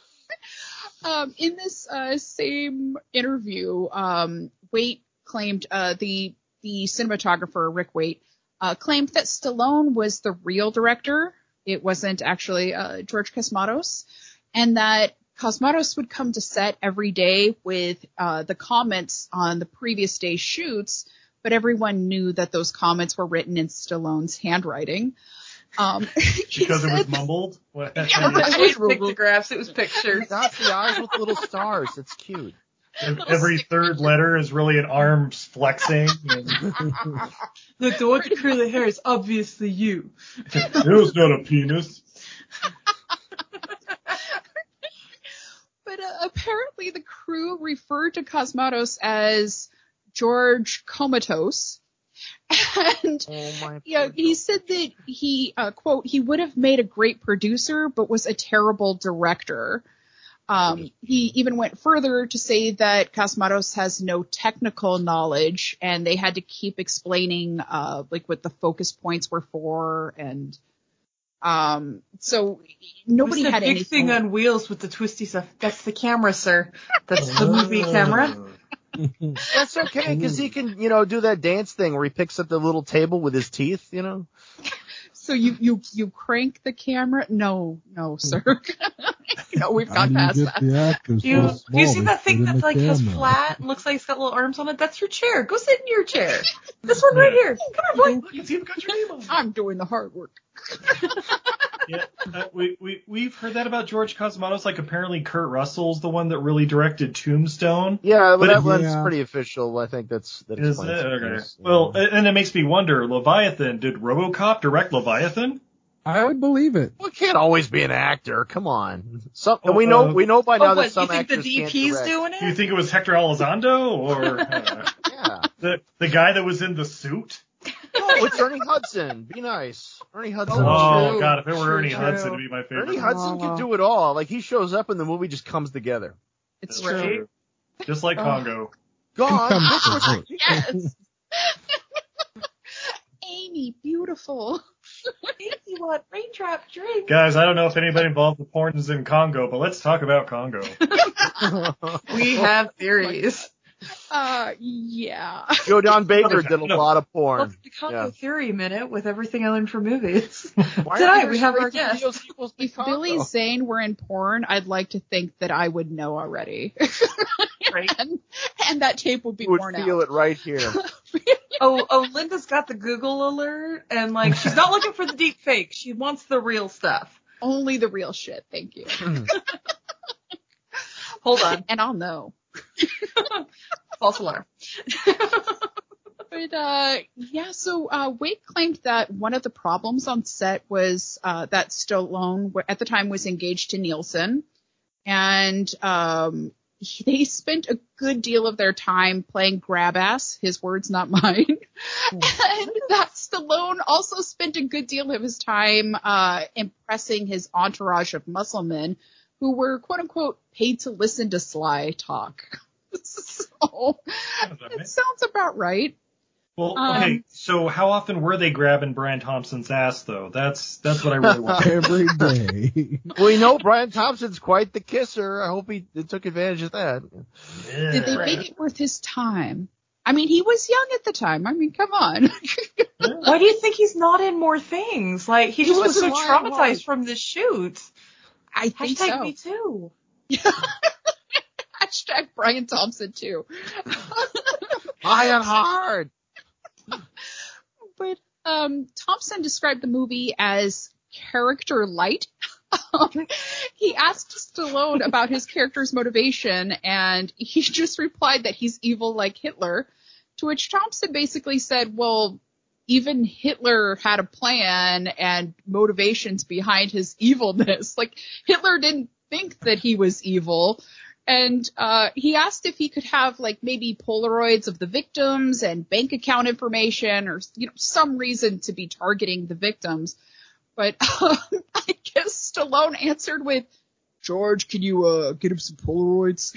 In this same interview, Waite claimed, the cinematographer, Rick Waite, claimed that Stallone was the real director. It wasn't actually George Cosmatos, and that Cosmatos would come to set every day with the comments on the previous day's shoots, but everyone knew that those comments were written in Stallone's handwriting. Because it was mumbled? What? Yeah, it was pictographs. It was pictures. That's the eyes with little stars. It's cute. Every third letter is really an arms flexing. And... Look, the one with the curly hair is obviously you. It was not a penis. But apparently the crew referred to Cosmatos as George Comatose. And he said that he, quote, he would have made a great producer, but was a terrible director. He even went further to say that Cosmatos has no technical knowledge, and they had to keep explaining, like what the focus points were for, and so nobody had anything. Big thing on wheels with the twisty stuff. That's the camera, sir. That's the movie camera. That's okay, because he can, do that dance thing where he picks up the little table with his teeth, So you crank the camera? No, sir. No, we've gone past that. Do you see that thing that has flat and looks like it's got little arms on it? That's your chair. Go sit in your chair. This one right here. Come here, boy. Look, it's even got your name on it. I'm doing the hard work. Yeah, we've heard that about George Cosmatos. Like, apparently Kurt Russell's the one that really directed Tombstone. Yeah, but that one's pretty official. I think that is it? Okay. Well, and it makes me wonder, Leviathan, did RoboCop direct Leviathan? I would believe it. Well, it can't always be an actor. Come on. We know by now that some actors you think the DP's doing it? Do you think it was Hector Elizondo or yeah, the guy that was in the suit? No, it's Ernie Hudson. Be nice. Ernie Hudson. Oh, God, if it were Ernie Hudson, it'd be my favorite. Ernie Hudson can do it all. Like, he shows up and the movie just comes together. It's Right. true. Just like Congo. God. Yes. Amy, beautiful. You want raindrop drink? Guys, I don't know if anybody involved with porn is in Congo, but let's talk about Congo. We have theories. Yeah. Joe Don Baker did a lot of porn. Welcome to Congo Theory Minute with everything I learned from movies. Why Tonight we have our guest. If Billy Zane were in porn, I'd like to think that I would know already. Right. and that tape would be worn out. You would feel it right here. Oh, Linda's got the Google alert, and like she's not looking for the deep fake. She wants the real stuff. Only the real shit. Thank you. Hold on. And I'll know. False alarm. But yeah, so Waite claimed that one of the problems on set was that Stallone at the time was engaged to Nielsen, and they spent a good deal of their time playing grab ass, his words, not mine. And that Stallone also spent a good deal of his time impressing his entourage of musclemen who were, quote unquote, paid to listen to Sly talk. So it sounds about right. Well, okay, so how often were they grabbing Brian Thompson's ass, though? That's what I really want. Every day. Well, you know, Brian Thompson's quite the kisser. I hope he took advantage of that. Did they make it worth his time? I mean, he was young at the time. I mean, come on. Why do you think he's not in more things? Like, he just was so traumatized from this shoot. I think Hashtag so. me too. Hashtag Brian Thompson too. Iron hard. But Thompson described the movie as character light. He asked Stallone about his character's motivation, and he just replied that he's evil like Hitler, to which Thompson basically said, well, even Hitler had a plan and motivations behind his evilness. Like, Hitler didn't think that he was evil. And he asked if he could have, like, maybe Polaroids of the victims and bank account information or, some reason to be targeting the victims. But I guess Stallone answered with, George, can you get him some Polaroids?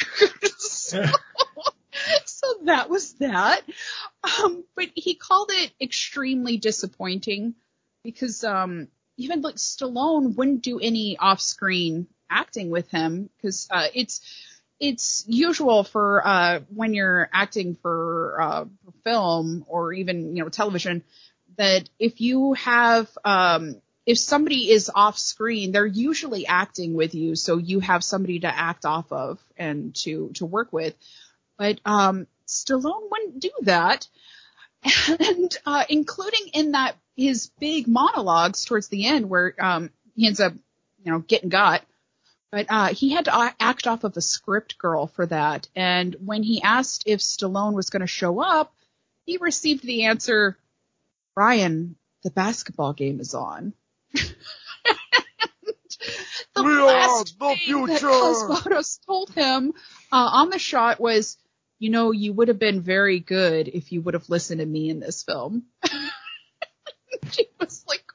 So that was that. But he called it extremely disappointing because even like Stallone wouldn't do any off-screen acting with him because it's usual for when you're acting for film or even television that if you have if somebody is off screen, they're usually acting with you, so you have somebody to act off of and to work with. But Stallone wouldn't do that, and including in that his big monologues towards the end where he ends up getting got. But he had to act off of a script girl for that. And when he asked if Stallone was going to show up, he received the answer, "Brian, the basketball game is on." The last thing that Cosmatos told him on the shot was, you would have been very good if you would have listened to me in this film. She was like,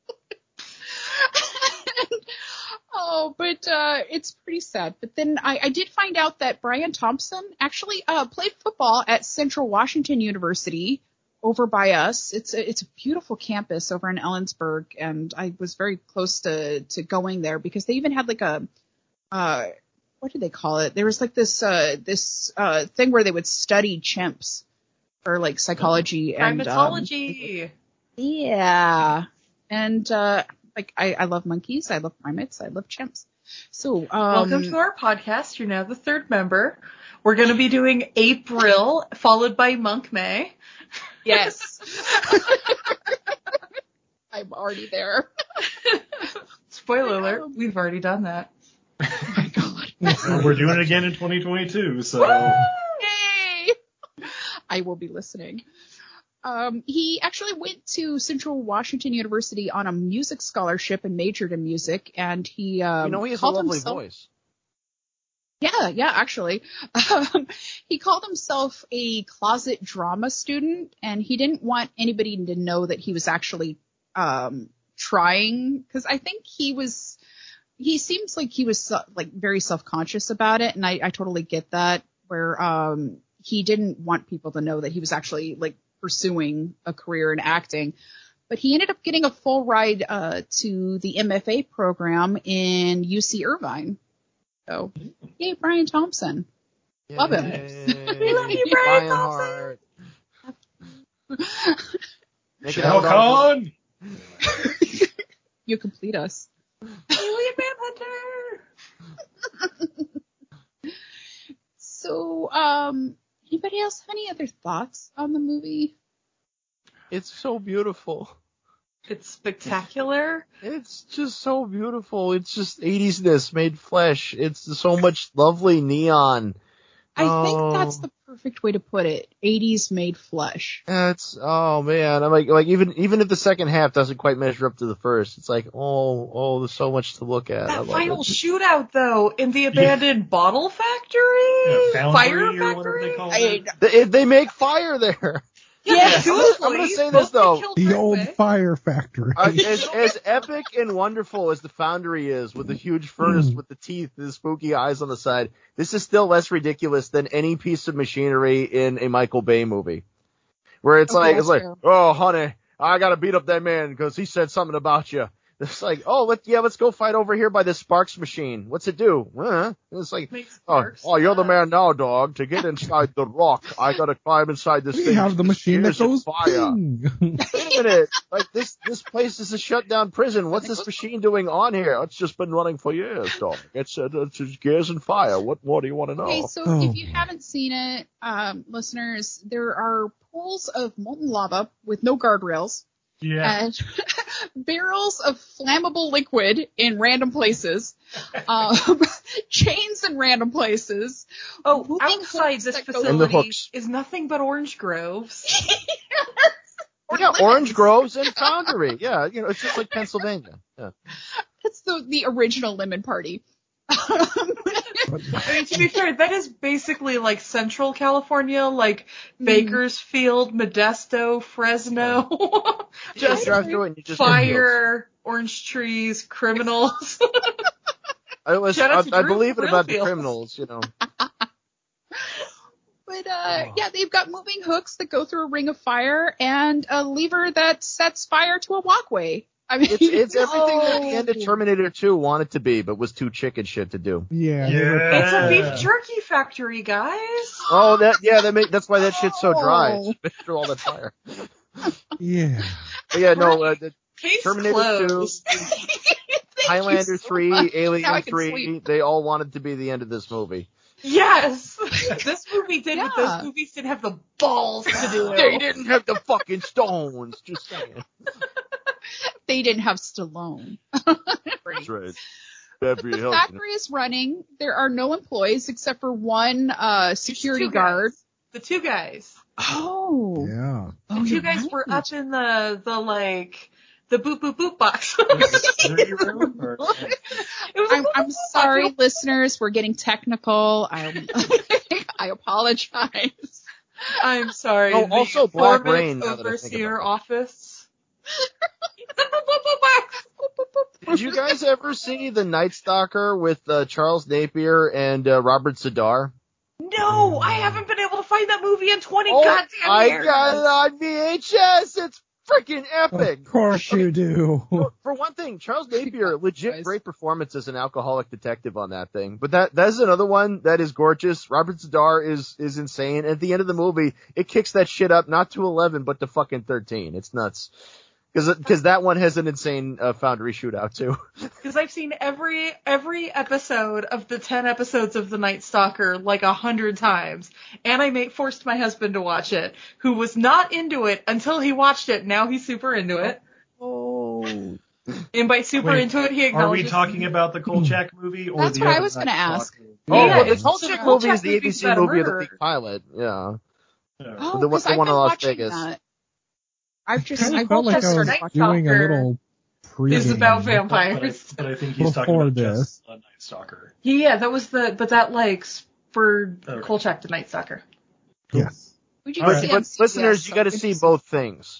oh, but it's pretty sad. But then I did find out that Brian Thompson actually played football at Central Washington University over by us. It's a beautiful campus over in Ellensburg, and I was very close to going there because they even had like a what do they call it? There was like this thing where they would study chimps for like psychology and primatology. Yeah, and like I love monkeys, I love primates, I love chimps. So welcome to our podcast. You're now the third member. We're going to be doing April, followed by Monk May. Yes. I'm already there. Spoiler alert, we've already done that. Oh my god. Well, we're doing it again in 2022, so. Yay! I will be listening. He actually went to Central Washington University on a music scholarship and majored in music, and he he has a lovely voice. Yeah, actually. He called himself a closet drama student, and he didn't want anybody to know that he was actually trying, because I think he seems like he was like very self-conscious about it, and I totally get that, where he didn't want people to know that he was actually like pursuing a career in acting. But he ended up getting a full ride to the MFA program in UC Irvine. So, yay, Brian Thompson. Yay. Love him. We love you, Brian Thompson. Shao Kahn! You complete us. Alien Manhunter! So, anybody else have any other thoughts on the movie? It's so beautiful. It's spectacular. It's just so beautiful. It's just 80s-ness made flesh. It's so much lovely neon. I think that's the perfect way to put it. 80s made flesh. Oh man, I'm like even if the second half doesn't quite measure up to the first, it's like oh, there's so much to look at. That final shootout though in the abandoned bottle factory, fire factory, whatever they call it. They make fire there. Yes. I'm gonna say this though. The old fire factory. As epic and wonderful as the foundry is, with the huge furnace with the teeth and the spooky eyes on the side, this is still less ridiculous than any piece of machinery in a Michael Bay movie. Where it's like, oh honey, I gotta beat up that man because he said something about you. It's like, let's go fight over here by this Sparks machine. What's it do? It's like, you're the man now, dog. To get inside the rock, I gotta climb inside this thing. We have the machine that goes fire. Wait a minute. Like this place is a shut down prison. What's this machine doing on here? It's just been running for years, dog. It's gas and fire. What more do you want to know? Okay, so if you haven't seen it, listeners, there are pools of molten lava with no guardrails. Yeah. And barrels of flammable liquid in random places, chains in random places. Outside this facility is nothing but orange groves. Orange groves and foundry. Yeah, it's just like Pennsylvania. Yeah. That's the original lemon party. I mean, to be fair, that is basically like Central California, like Bakersfield, Modesto, Fresno. Just fire, orange trees, criminals. I believe it about the criminals, But they've got moving hooks that go through a ring of fire and a lever that sets fire to a walkway. I mean, It's everything that the end of Terminator 2 wanted to be, but was too chicken shit to do. Yeah. It's a beef jerky factory, guys. Oh, that's why that shit's so dry. It's been through all that fire. Yeah. But yeah, no, Case Terminator closed. 2, Highlander 3, Now I Alien can 3, sleep. they all wanted to be the end of this movie. Yes. This movie did what Yeah. those movies didn't have the balls to do. They didn't have the fucking stones, just saying. They didn't have Stallone. That's right. The factory is running. There are no employees except for one security guard. The two guys. Oh. Yeah. Oh, The two you're guys right. were up in the boop boop boop box. I'm sorry, listeners. We're getting technical. I apologize. I'm sorry. Oh, also Black Rain, now that I think Overseer about it. office. Did you guys ever see The Night Stalker with Charles Napier and Robert Zadar? No, I haven't been able to find that movie in 20 Oh, goddamn I years. got it on VHS. It's freaking epic. Of course you do. For one thing, Charles Napier, legit great performance as an alcoholic detective on that thing. But that's another one that is gorgeous. Robert Zadar is insane. At the end of the movie, it kicks that shit up not to 11, but to fucking 13. It's nuts. Because that one has an insane Foundry shootout too. Because I've seen every episode of the 10 episodes of The Night Stalker like 100 times, and I forced my husband to watch it, who was not into it until he watched it. Now he's super into it. Oh. And by super into it, he Are acknowledges. we talking about the Kolchak movie or That's the what I other was going to Night ask. Stalker? Oh, Yeah, well, the it's the Kolchak movie is the movie's ABC about a movie of the murderer. week pilot. Yeah. Yeah. Oh, The because one I've in been Las watching Vegas. that. I Kind of felt hope like I I was started Night watching. doing a Stalker little pre-game. It's about But I vampires. think he's talking Before about this. just Night Stalker. Yeah, that was but that like spurred Okay. Kolchak to Night Stalker. Yes. Would you All go right. see But MCPS, listeners, you got to so see it's- both things.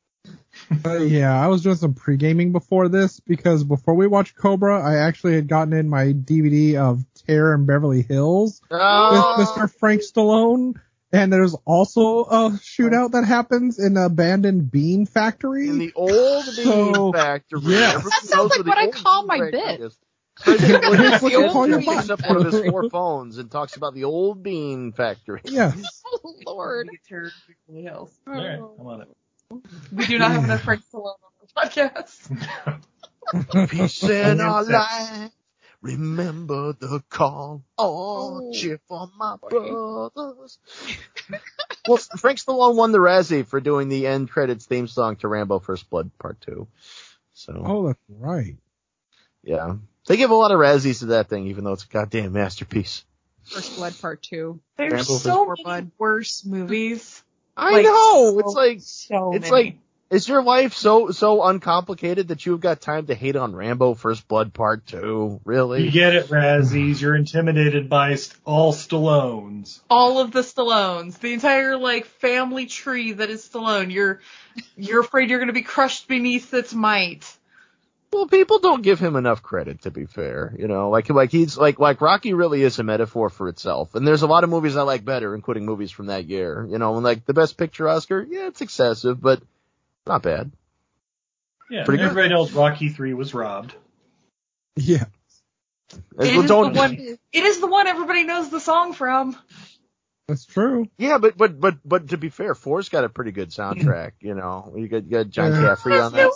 Yeah, I was doing some pre-gaming before this because before we watched Cobra, I actually had gotten in my DVD of Terror in Beverly Hills with Mr. Frank Stallone. And there's also a shootout that happens in an abandoned bean factory. In the old bean factory. yes. Everybody That sounds knows like where what the I old call bean my factory bit. is. President It's Williams what you call your picks butt. up one of his 4 phones and talks about the old bean factory. Yes. Oh, Lord. Terror in Beverly Hills. All right, I'm on it. We do not have enough Frank Stallone on the podcast. Peace in our life. Remember the call. Oh, cheer for my brothers. Well, Frank Stallone won the Razzie for doing the end credits theme song to Rambo First Blood Part 2. So, Oh, that's right. yeah. They give a lot of Razzies to that thing, even though it's a goddamn masterpiece. First Blood Part 2. There's Rambo so First many Blood. worse movies. I Like, know. So It's many. like, is your life so uncomplicated that you've got time to hate on Rambo First Blood Part 2? Really? You get it, Razzies. You're intimidated by all Stallones. All of the Stallones, the entire like family tree that is Stallone. You're afraid you're going to be crushed beneath its might. Well, people don't give him enough credit, to be fair. You know, like he's like Rocky really is a metaphor for itself. And there's a lot of movies I like better, including movies from that year. You know, and like the Best Picture Oscar, yeah, it's excessive, but not bad. Yeah, Pretty good. everybody knows Rocky 3 was robbed. Yeah. It is the one everybody knows the song from. That's true. Yeah, but to be fair, 4's got a pretty good soundtrack. You know, you got John Caffrey on that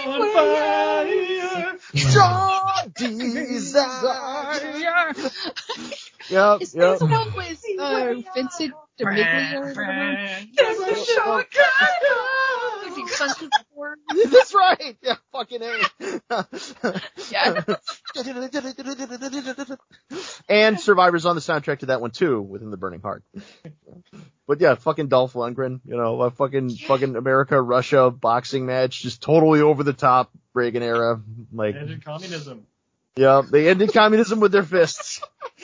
one. Strong desire. Yep, Is yep. this one with Vincent D'Amiglia or whatever? That's right. Yeah, fucking A. Yeah. And Survivor's on the soundtrack to that one too, Within the Burning Heart. But yeah, fucking Dolph Lundgren, you know, a fucking America-Russia boxing match, just totally over the top Reagan era. Like, Ended communism. yeah, they ended communism with their fists.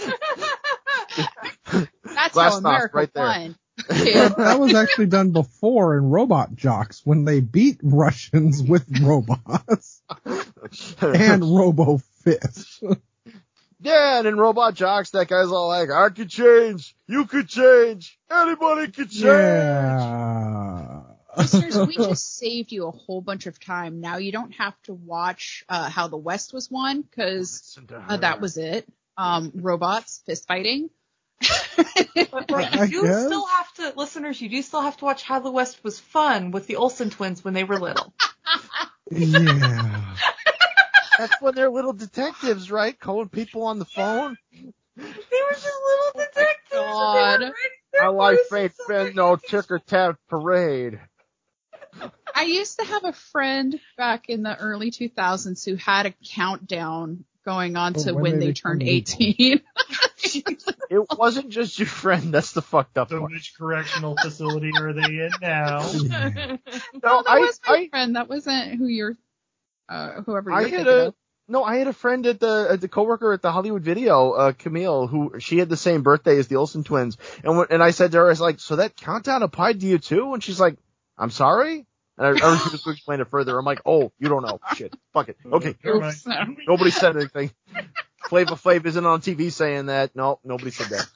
That's Glass how knock America right there. won. That was actually done before in Robot Jocks when they beat Russians with robots and Robo Fist. Yeah, and in Robot Jocks, that guy's all like, I could change, you could change, anybody could change. Yeah. Listeners, we just saved you a whole bunch of time. Now you don't have to watch How the West Was Won, because that was it. Robots, fist fighting. But you do still have to, listeners, you do still have to watch How the West Was Fun with the Olsen twins when they were little. Yeah. That's when they're little detectives, right? Calling people on the phone. They were just little detectives. God. My life ain't been no ticker-tape parade. I used to have a friend back in the early 2000s who had a countdown going on to when they turned 18. It wasn't just your friend. That's the fucked up So part. which correctional facility are they in now? No, that was my friend. That wasn't who you're, whoever you're thinking of. No, I had a friend at the coworker at the Hollywood Video, Camille, who she had the same birthday as the Olsen twins, and I said to her, I was like, so that countdown applied to you too? And she's like, I'm sorry? And I refused to explain it further. I'm like, oh, you don't know. Shit. Fuck it. Okay. Nobody said anything. Flava Flav isn't on TV saying that. No, nobody said that.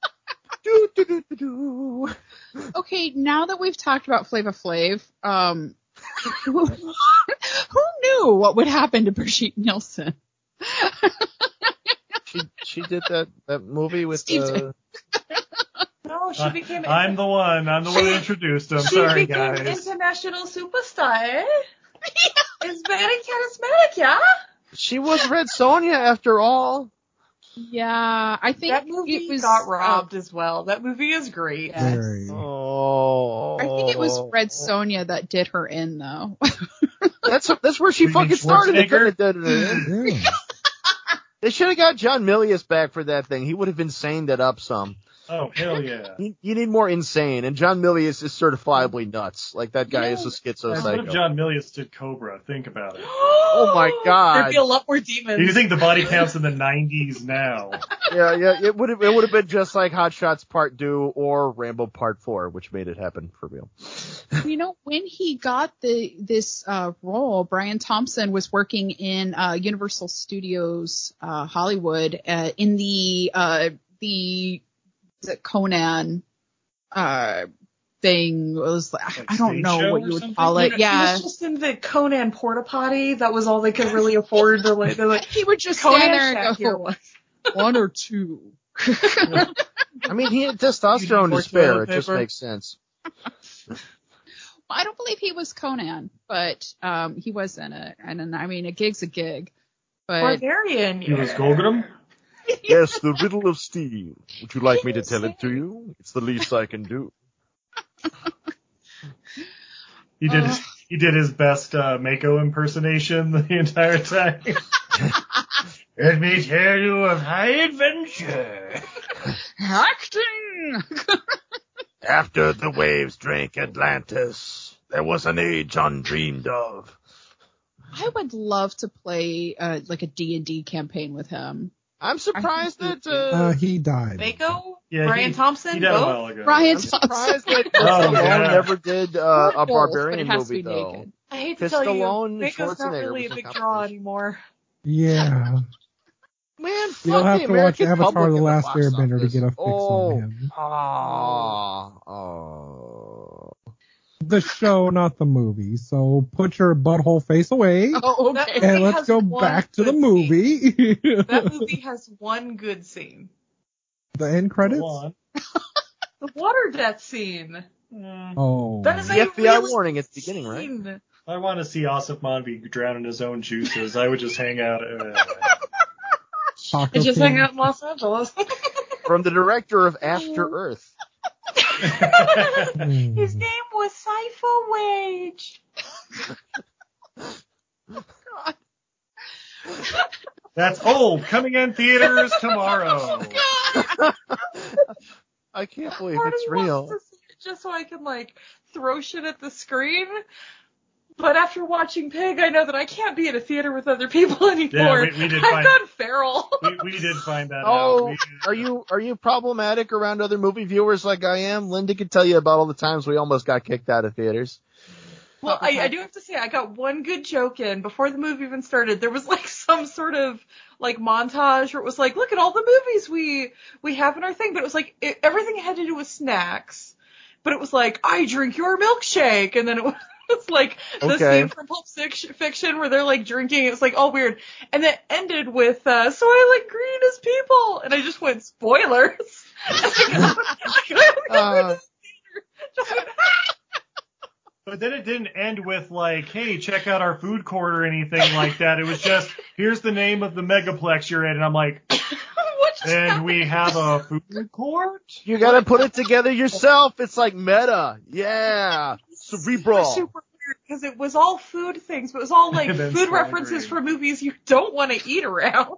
Okay, now that we've talked about Flava Flav, who knew what would happen to Brigitte Nielsen? She did that movie with No, she became. I'm the one who introduced him. Sorry, guys. She became international superstar. It's very charismatic, yeah? She was Red Sonja after all. Yeah, I think that movie got robbed as well. That movie is great. Yes. Oh. I think it was Red Sonja that did her in, though. That's where she fucking started. They could have done it in. They should have got John Milius back for that thing. He would have insaned it up some. Oh, hell yeah. You need more insane, and John Milius is certifiably nuts. Like, that guy is a schizo psycho. What if John Milius did Cobra? Think about it. Oh my god. There'd be a lot more demons. Do you think the body count's in the 90s now? Yeah, it would have been just like Hot Shots Part 2 or Rambo Part 4, which made it happen for real. You know, when he got this role, Brian Thompson was working in Universal Studios Hollywood in the Conan thing. It was like I don't know what you would call it. Yeah, he was just in the Conan porta potty. That was all they could really afford to like. He would just stand there and go, 1 or 2. I mean, he had testosterone to spare. It just makes sense. I don't believe he was Conan, but he was in it. And I mean, a gig's a gig. But Barbarian. He was Golgrim? Yes, the riddle of steel. Would you like me to tell it to you? It's the least I can do. He did his best Mako impersonation the entire time. Let me tell you of high adventure. Acting! After the waves drank Atlantis, there was an age undreamed of. I would love to play like a D&D campaign with him. I'm surprised that he died. Mako? Yeah, Brian Thompson? He died a while ago. Brian I'm Thompson. surprised that Stallone never did a Barbarian movie, though. Naked. I hate to tell you, Stallone, Mako's not really a big draw anymore. Yeah. Man, fuck You'll have the to watch American Avatar: public The in Last box Airbender to office. get a fix on him. The show, not the movie. So put your butthole face away. Oh, okay. And let's go back to the movie. That movie has one good scene. The end credits? The water death scene. Oh. That is The a FBI really warning at the beginning, right? scene. I want to see Asif Manvi drown in his own juices. I would just hang out. And just hang out in Los Angeles. From the director of After Earth. His name was Cypher Wage. God. That's old. Coming in theaters tomorrow. I can't believe Part it's of me real. wants to see it just so I can like throw shit at the screen. But after watching Pig, I know that I can't be in a theater with other people anymore. Yeah, we did I've gone feral. we did find that out. Oh, are you problematic around other movie viewers like I am? Linda could tell you about all the times we almost got kicked out of theaters. Well, I do have to say, I got one good joke in before the movie even started. There was like some sort of like montage where it was like, look at all the movies we have in our thing. But it was like everything had to do with snacks. but it was like, I drink your milkshake. And then it was like the scene from Pulp Fiction where they're like drinking. It's like all weird. And it ended with, so I like green as people. And I just went, spoilers. But then it didn't end with like, hey, check out our food court or anything like that. It was just, here's the name of the megaplex you're in. And I'm like, and we have a food court? You gotta put it together yourself. It's like meta. Yeah. Cerebral. Super weird because it was all food things, but it was all like food references from movies you don't want to eat around.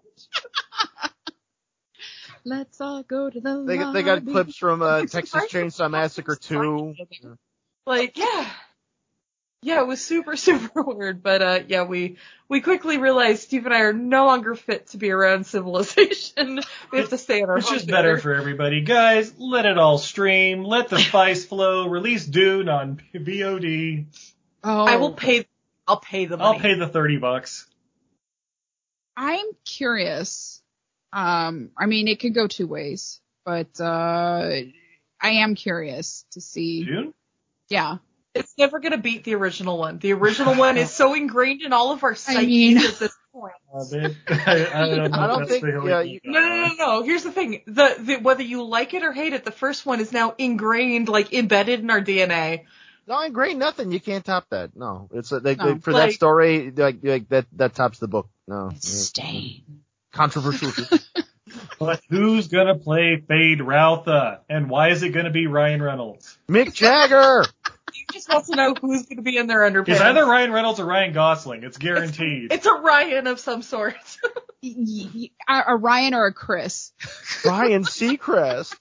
Let's all go to the They got clips from Texas Chainsaw Massacre 2. Like, yeah. Yeah, it was super, super weird. But, yeah, we quickly realized Steve and I are no longer fit to be around civilization. We have to stay in our It's just better for everybody. Guys, let it all stream. Let the spice flow. Release Dune on VOD. Oh. I'll pay the money. I'll pay the $30. I'm curious. I mean, it could go two ways, but, I am curious to see. Dune? Yeah. It's never going to beat the original one. The original one is so ingrained in all of our psyches at this point. I don't think. No. Here's the thing: the whether you like it or hate it, the first one is now ingrained, like embedded in our DNA. No, ingrained nothing. You can't top that. No, it's for that story. Like that tops the book. No, it's staying controversial. But who's gonna play Fade Routha, and why is it gonna be Ryan Reynolds? Mick Jagger. You just want to know who's going to be in their underpants. It's either Ryan Reynolds or Ryan Gosling. It's guaranteed. It's a Ryan of some sort. A Ryan or a Chris. Ryan Seacrest.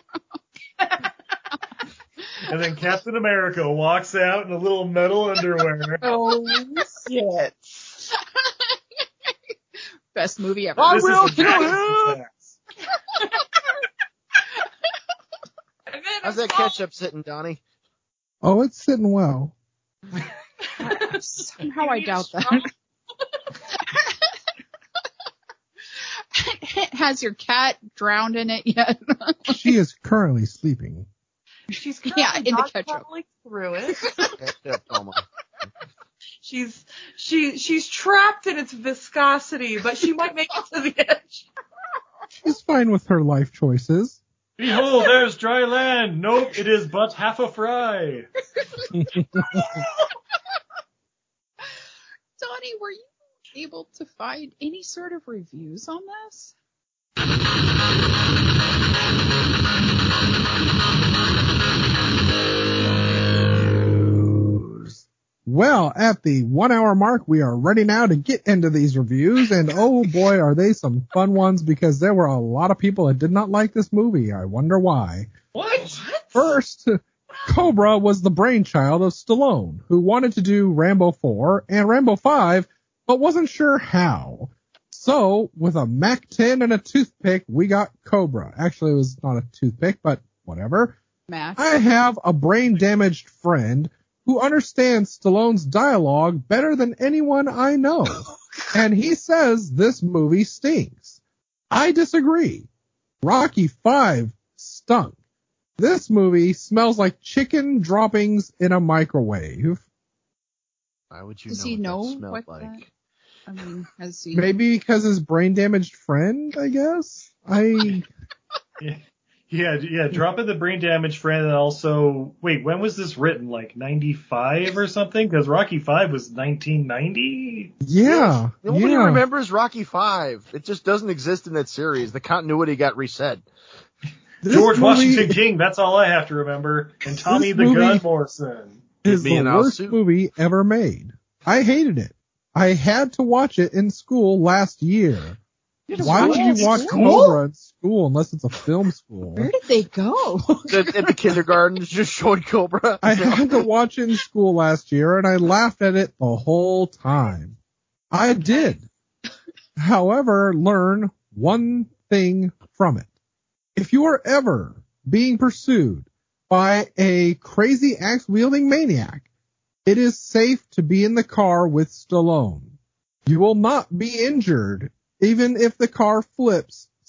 And then Captain America walks out in a little metal underwear. Oh, shit. Best movie ever. I will kill him! How's that ketchup sitting, Donnie? Oh, it's sitting well. Somehow I doubt that. Has your cat drowned in it yet? She is currently sleeping. She's in the ketchup. Through it. She's trapped in its viscosity, but she might make it to the edge. She's fine with her life choices. Behold, there's dry land. Nope, it is but half a fry. Donnie, were you able to find any sort of reviews on this? Well, at the 1 hour mark, we are ready now to get into these reviews, and oh boy, are they some fun ones, because there were a lot of people that did not like this movie. I wonder why. What? First, Cobra was the brainchild of Stallone, who wanted to do Rambo 4 and Rambo 5, but wasn't sure how. So, with a Mac 10 and a toothpick, we got Cobra. Actually, it was not a toothpick, but whatever. Mac. I have a brain-damaged friend who understands Stallone's dialogue better than anyone I know. And he says this movie stinks. I disagree. Rocky V stunk. This movie smells like chicken droppings in a microwave. Why would you Does know he what know that smelled what like? that? I mean, has he? Maybe because his brain-damaged friend, I guess? Yeah, dropping the brain damage friend, and also, wait, when was this written? Like 95 or something? Because Rocky V was 1990? Yeah. Nobody remembers Rocky V. It just doesn't exist in that series. The continuity got reset. George Washington King, that's all I have to remember. And Tommy the Gun Morrison. Is the worst movie ever made. I hated it. I had to watch it in school last year. Why would you watch Cobra in school unless it's a film school? Where did they go? At the kindergarten, just showing Cobra. I had to watch it in school last year, and I laughed at it the whole time. I did. However, learn one thing from it. If you are ever being pursued by a crazy axe-wielding maniac, it is safe to be in the car with Stallone. You will not be injured even if the car flips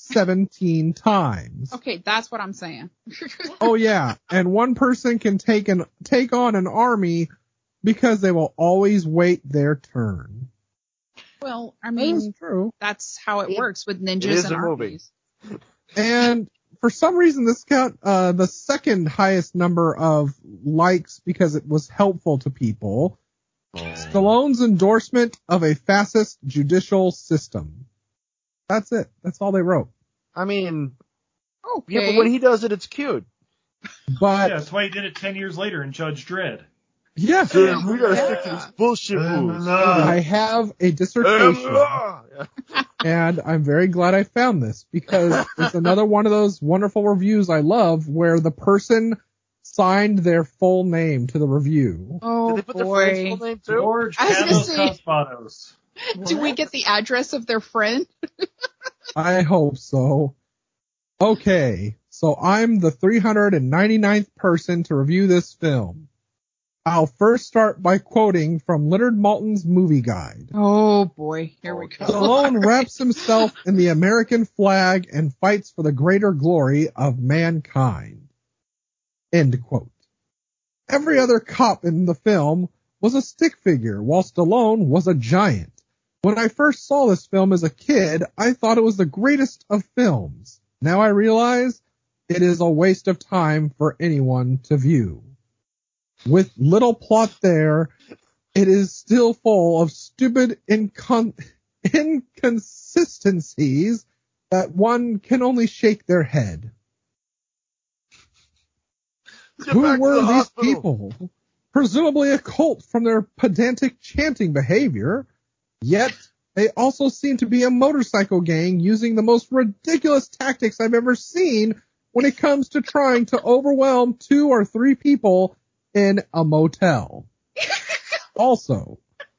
17 times. Okay, that's what I'm saying. Oh yeah, and one person can take on an army because they will always wait their turn. Well, I That mean, is true. that's how it works with ninjas It is and a movie. armies. And for some reason, this got the second highest number of likes because it was helpful to people. Stallone's endorsement of a fascist judicial system. That's it. That's all they wrote. I mean, Okay. yeah, but when he does it, it's cute. But Yeah, that's why he did it 10 years later in Judge Dredd. yeah, Dude, we gotta stick to this bullshit moves. I have a dissertation, and I'm very glad I found this because it's another one of those wonderful reviews I love where the person signed their full name to the review. Oh, Did they put boy. their friend's full name too? George I was gonna Panos say- Cosmatos. Do we get the address of their friend? I hope so. Okay, so I'm the 399th person to review this film. I'll first start by quoting from Leonard Maltin's movie guide. Oh, boy. Here we go. Stallone wraps himself in the American flag and fights for the greater glory of mankind. End quote. Every other cop in the film was a stick figure, while Stallone was a giant. When I first saw this film as a kid, I thought it was the greatest of films. Now I realize it is a waste of time for anyone to view. With little plot there, it is still full of stupid inconsistencies that one can only shake their head. Who were these people? Presumably a cult from their pedantic chanting behavior, yet they also seem to be a motorcycle gang using the most ridiculous tactics I've ever seen when it comes to trying to overwhelm 2 or 3 people in a motel. Also,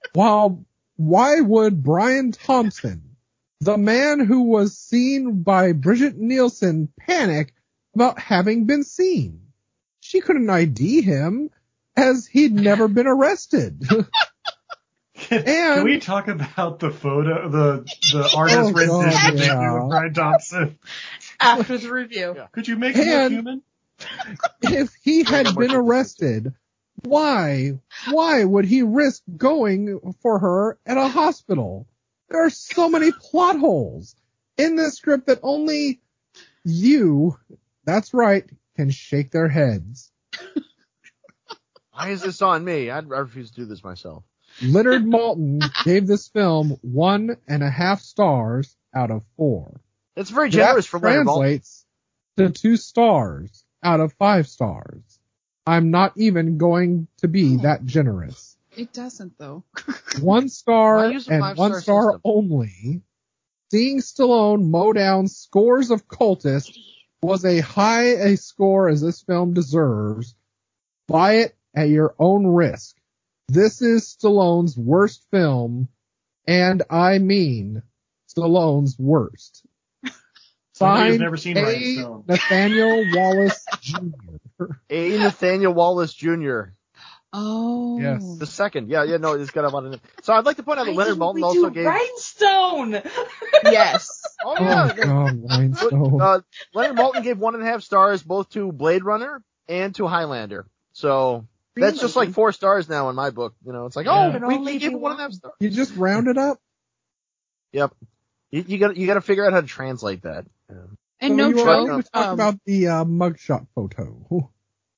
why would Brian Thompson, the man who was seen by Bridget Nielsen, panic about having been seen? She couldn't ID him as he'd never been arrested. Can we talk about the photo, the artist rendition review of Brian Thompson? After the review. Yeah. Could you make him look human? If he had been arrested, why would he risk going for her at a hospital? There are so many plot holes in this script that only you, that's right, can shake their heads. Why is this on me? I refuse to do this myself. Leonard Maltin gave this film 1.5 stars out of 4. It's very generous for Leonard Maltin. Translates to 2 stars out of 5 stars. I'm not even going to be that generous. It doesn't, though. 1 star Why use a and 5-star 1 star system? only. Seeing Stallone mow down scores of cultists was a high a score as this film deserves. Buy it at your own risk. This is Stallone's worst film, and I mean Stallone's worst. Somebody who's Signed, never seen Ryan Stone. Nathaniel Wallace Jr. A. Nathaniel Wallace Jr. Oh. Yes. The second. Yeah, no, it's got a lot of it. So I'd like to point out that Leonard Maltin also gave... Rhinestone! Yes. Oh, Oh, yeah. God, Rhinestone. Leonard Maltin gave 1.5 stars both to Blade Runner and to Highlander. So that's just like 4 stars now in my book. You know, it's like, Yeah. we gave it 1.5 stars. You just round it up? Yep. You gotta figure out how to translate that. Yeah. And So no you were joke. ready to talk about the mugshot photo.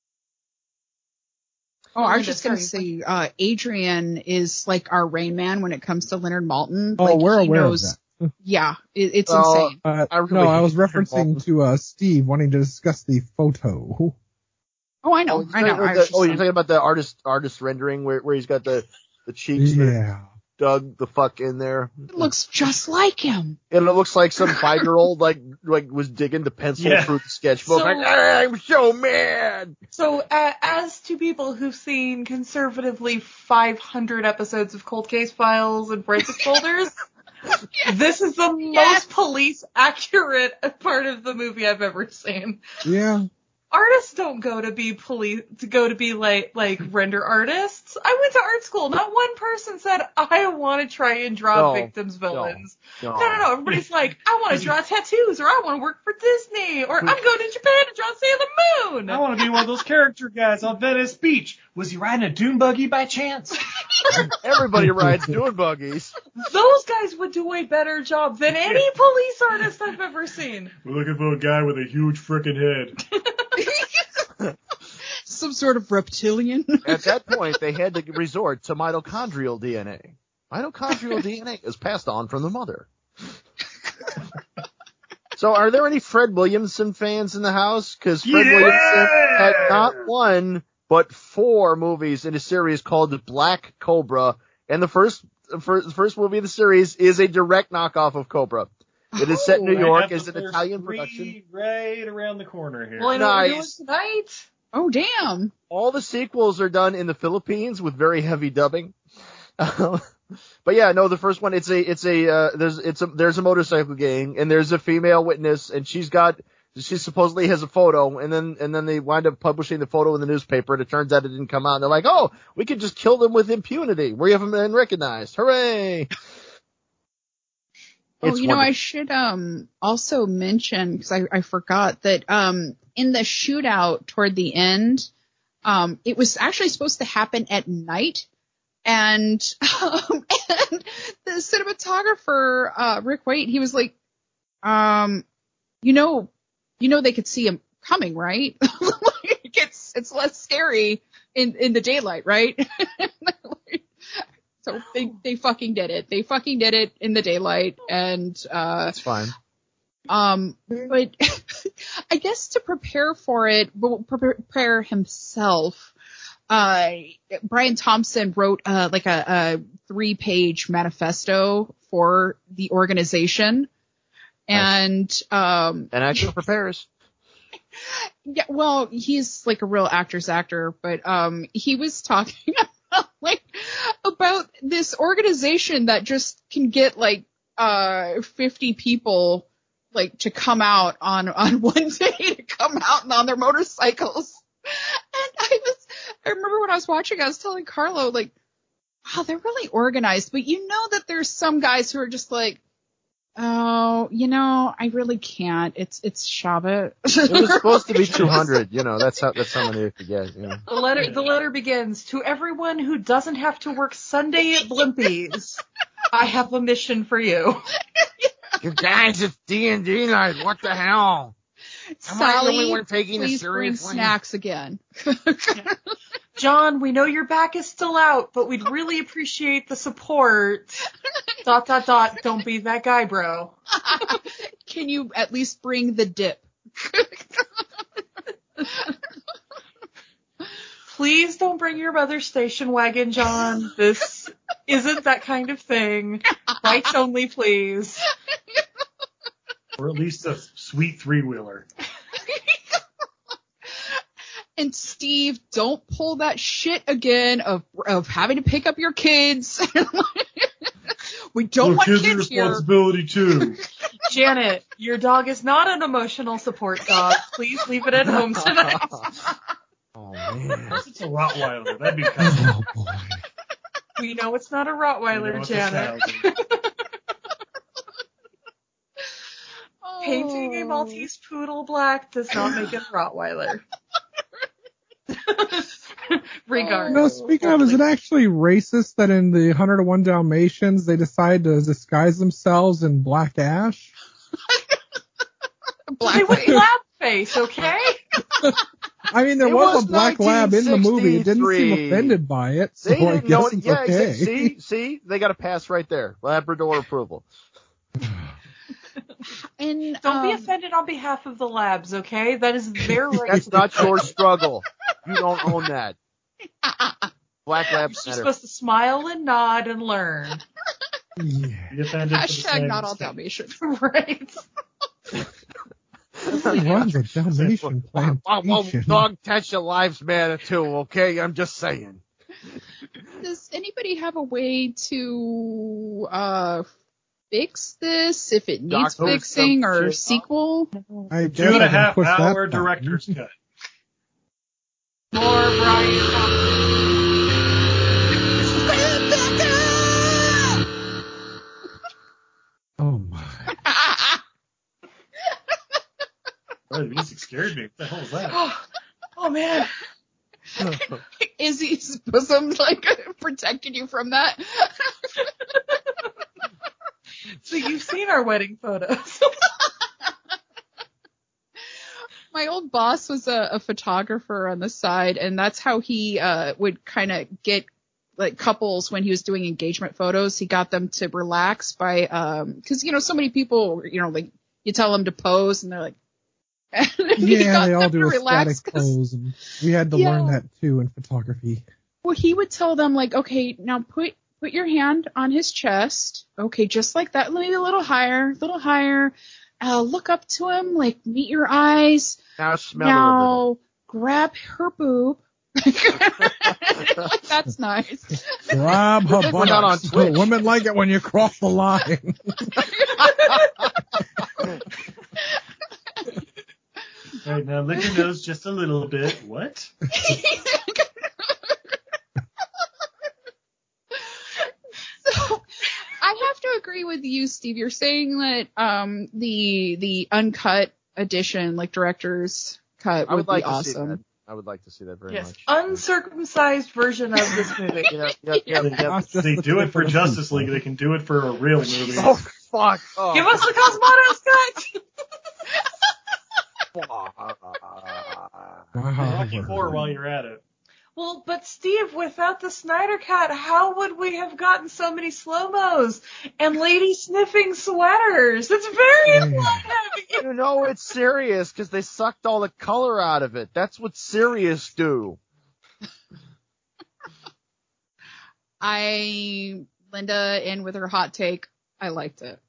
Oh, I was just going to say, Adrian is like our Rain Man when it comes to Leonard Maltin. Oh, like, we're he aware knows, of that. Yeah, it's insane. I was referencing to Steve wanting to discuss the photo. Oh, I know. You're talking about the artist rendering where he's got the cheeks that dug the fuck in there. It looks just like him. And it looks like some 5-year-old like was digging the pencil through the sketchbook. I'm so mad. So, as to people who've seen conservatively 500 episodes of Cold Case Files and Forensic Folders, this is the most police accurate part of the movie I've ever seen. Yeah. artists don't go to be like render artists. I went to art school. Not one person said, I want to try and draw victims' villains. No. Everybody's like, I want to draw tattoos, or I want to work for Disney, or I'm going to Japan to draw Sailor Moon. I want to be one of those character guys on Venice Beach. Was he riding a dune buggy by chance? Everybody rides dune buggies. Those guys would do a better job than any police artist I've ever seen. We're looking for a guy with a huge frickin' head. Some sort of reptilian. At that point, they had to resort to mitochondrial DNA. Mitochondrial DNA is passed on from the mother. So are there any Fred Williamson fans in the house? Because Fred Williamson had not one, but 4 movies in a series called Black Cobra. And the first movie in the series is a direct knockoff of Cobra. It is set in New York. It's an Italian production. Right around the corner here. Well, I know what we're doing tonight. Oh, damn. All the sequels are done in the Philippines with very heavy dubbing. But yeah, no, the first one, there's a motorcycle gang, and there's a female witness, and she supposedly has a photo, and then they wind up publishing the photo in the newspaper, and it turns out it didn't come out, and they're like, oh, we could just kill them with impunity. We haven't been recognized. Hooray! Oh, I should also mention, because I forgot that in the shootout toward the end, it was actually supposed to happen at night, and the cinematographer Rick Waite, he was like, they could see him coming, right? It's less scary in the daylight, right? So they fucking did it. They fucking did it in the daylight, and that's fine. But I guess to prepare for it, prepare himself, Brian Thompson wrote a 3-page manifesto for the organization, and an actor prepares. Yeah, well, he's like a real actor's actor, but he was talking about this organization that just can get 50 people to come out on one day, to come out on their motorcycles. And I remember when I was watching, I was telling Carlo, wow, they're really organized, but that there's some guys who are just oh, I really can't. It's Shabbat. It was supposed to be 200. That's how many you could get. The letter begins, to everyone who doesn't have to work Sunday at Blimpies, I have a mission for you. You guys, it's D&D night. What the hell? Am I the only one taking this seriously? Please bring snacks again. John, we know your back is still out, but we'd really appreciate the support. ... Don't be that guy, bro. Can you at least bring the dip? Please don't bring your mother's station wagon, John. This isn't that kind of thing. Bikes only, please. Or at least a sweet 3-wheeler. And Steve, don't pull that shit again of having to pick up your kids. We don't want kids here. Responsibility too. Janet, your dog is not an emotional support dog. Please leave it at home tonight. Oh man, it's a Rottweiler. That'd be kind of. Oh boy. We know it's not a Rottweiler, Janet. Painting a Maltese poodle black does not make it a Rottweiler. Regardless. Speaking of, is it actually racist that in the 101 Dalmatians they decide to disguise themselves in black ash? They went lab face, okay? I mean, there was a black lab in the movie. It didn't seem offended by it, so I guess it's okay. See, they got a pass right there. Labrador approval. And, don't be offended on behalf of the labs, okay? That is their right. That's not your struggle. You don't own that. Black labs. You're supposed to smile and nod and learn. Yeah. Hashtag not all Dalmatians. Right. Who runs a Dalmatian plantation? Dog touch your lives matter too, okay? I'm just saying. Does anybody have a way to fix this if it needs fixing or sequel? I 2.5 hour director's cut. Brian Thompson. Oh my. Oh, the music scared me. What the hell was that? Oh man. Izzy's bosom, like, protecting you from that. So you've seen our wedding photos. My old boss was a photographer on the side, and that's how he would kind of get like couples when he was doing engagement photos. He got them to relax by because so many people like you tell them to pose and they're like yeah, they all do a static pose, and we had to learn that too in photography. Well, he would tell them like, okay, now put your hand on his chest, okay, just like that, maybe a little higher. Look up to him, like meet your eyes. Now smell grab her boob. Like, that's nice. Grab her buttocks. Women like it when you cross the line. All right, now lick your nose just a little bit. What? So, I have to agree with you, Steve. You're saying that the uncut edition, like director's cut, would be awesome. I would like to see that very much. Yes, uncircumcised version of this movie. Yeah. They do it for Justice League. They can do it for a real movie. Oh, fuck. Oh. Give us the Cosmatos cut! Rocky 4 while you're at it. Well, but Steve, without the Snyder Cut, how would we have gotten so many slow-mos and lady sniffing sweaters? It's very plot heavy. It's serious because they sucked all the color out of it. That's what serious do. Linda in with her hot take. I liked it.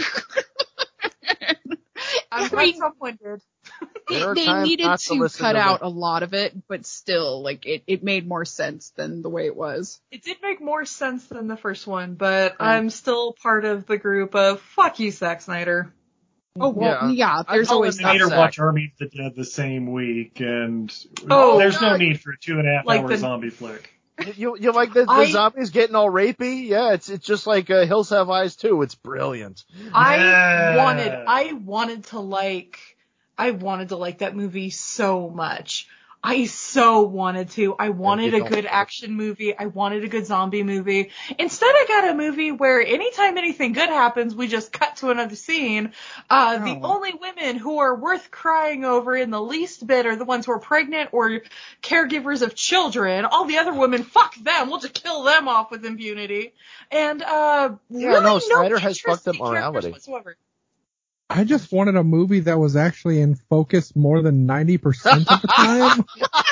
I'm glad someone did. They needed to cut out a lot of it, but still, like, it made more sense than the way it was. It did make more sense than the first one, but I'm still part of the group of fuck you, Zack Snyder. Oh, well, yeah there's always that. I made her watch Army of the Dead the same week, and there's no need for a 2.5 hour zombie flick. You like the zombies getting all rapey? Yeah, it's just like Hills Have Eyes too. It's brilliant. I wanted to like that movie so much. I so wanted to. I wanted a good action movie. I wanted a good zombie movie. Instead, I got a movie where anytime anything good happens, we just cut to another scene. The only women who are worth crying over in the least bit are the ones who are pregnant or caregivers of children. All the other women, fuck them. We'll just kill them off with impunity. And Snyder has fucked up morality whatsoever. I just wanted a movie that was actually in focus more than 90% of the time.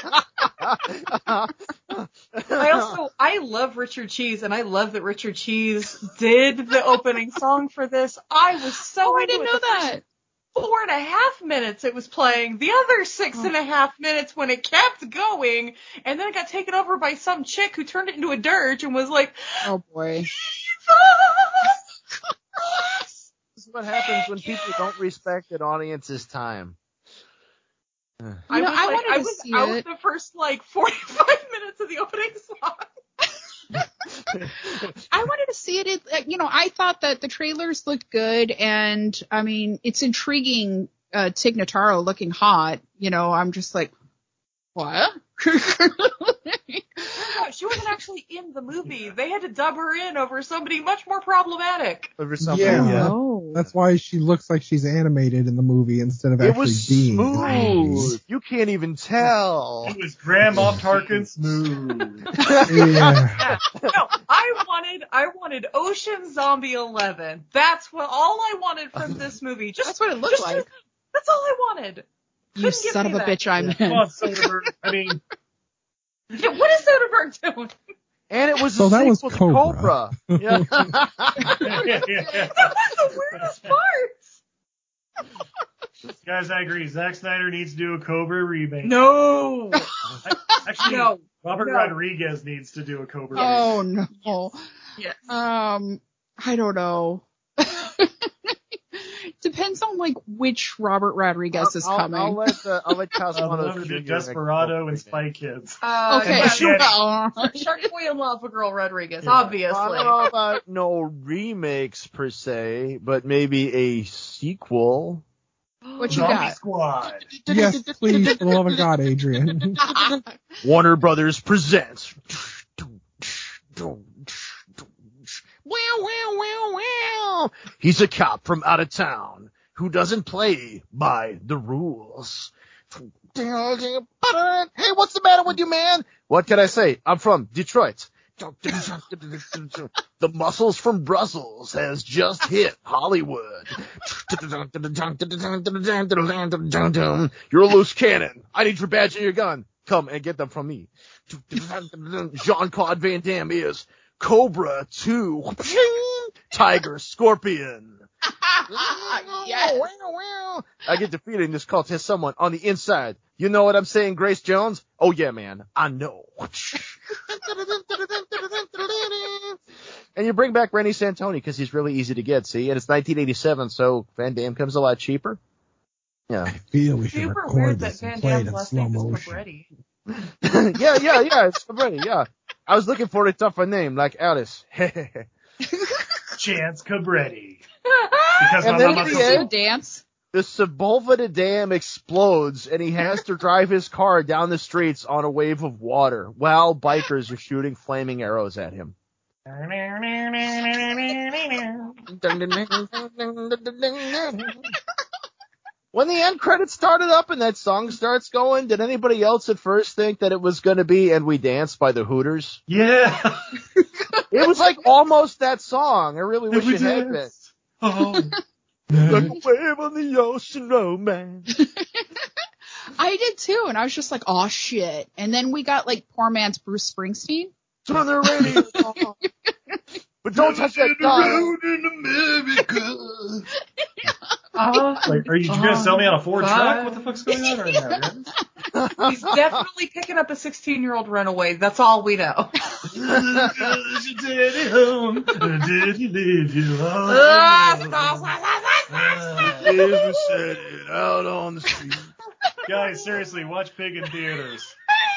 I love Richard Cheese, and I love that Richard Cheese did the opening song for this. I was so I didn't know that. 4.5 minutes it was playing. The other 6.5 minutes when it kept going, and then it got taken over by some chick who turned it into a dirge and was like, oh boy. This is what happens when people don't respect an audience's time. I was out the first 45 minutes of the opening song. I wanted to see it. I thought that the trailers looked good, and I mean, it's intriguing. Tig Notaro looking hot. I'm just like, what? She wasn't actually in the movie. They had to dub her in over somebody much more problematic. Over somebody, yeah. Oh. That's why she looks like she's animated in the movie instead of actually being. It was smooth. You can't even tell. It was Grand Moff Tarkin smooth. Yeah. No, I wanted Ocean Zombie 11. That's all I wanted from this movie. That's what it looked like. That's all I wanted. You son of a bitch, I'm in. Come on, Soderbergh. I mean. Yeah, what is Soderbergh doing? And it was a sequel to Cobra. Yeah. That was the weirdest part. Guys, I agree. Zack Snyder needs to do a Cobra remake. No. Actually, no. Robert Rodriguez needs to do a Cobra remake. Oh, no. Yes. I don't know. Depends on like which Robert Rodriguez is coming. I'll let Cosmanos Jr. Desperado and Spy Kids. Okay, Shark Boy and Lava Girl Rodriguez, obviously. I don't know about no remakes per se, but maybe a sequel. What you Zombie got? Squad. Yes, please, for the love of God, Adrian. Warner Brothers presents. He's a cop from out of town who doesn't play by the rules. Hey, what's the matter with you, man? What can I say? I'm from Detroit. The muscles from Brussels has just hit Hollywood. You're a loose cannon. I need your badge and your gun. Come and get them from me. Jean-Claude Van Damme is Cobra 2. Tiger Scorpion. Yes. I get defeated in this cult has someone on the inside. You know what I'm saying, Grace Jones? Oh yeah, man. I know. And you bring back Rennie Santoni because he's really easy to get, see? And it's 1987, so Van Damme comes a lot cheaper. Yeah. I feel we should Super record weird that this and Van play it Damme's in last slow name is motion. Cabretti. yeah, it's Cabretti, yeah. I was looking for a tougher name, like Alice. Chance Cabretti. Because And my then mama at the See end, him dance. the Sepulveda Dam explodes, and he has to drive his car down the streets on a wave of water while bikers are shooting flaming arrows at him. When the end credits started up and that song starts going, did anybody else at first think that it was going to be And We Dance by the Hooters? Yeah. It was like almost that song. I really wish it had been. Oh. Like a wave on the ocean, oh man. I did too, and I was just like, "Oh shit!" And then we got like poor man's Bruce Springsteen. Turn the radio on. But don't touch that dial. Like, are you going to sell me on a Ford truck? What the fuck's going on right now, man? He's definitely picking up a 16-year-old runaway. That's all we know. Daddy home, daddy leave you home. Is we said it out on the street. Guys, seriously, watch Pig in theaters.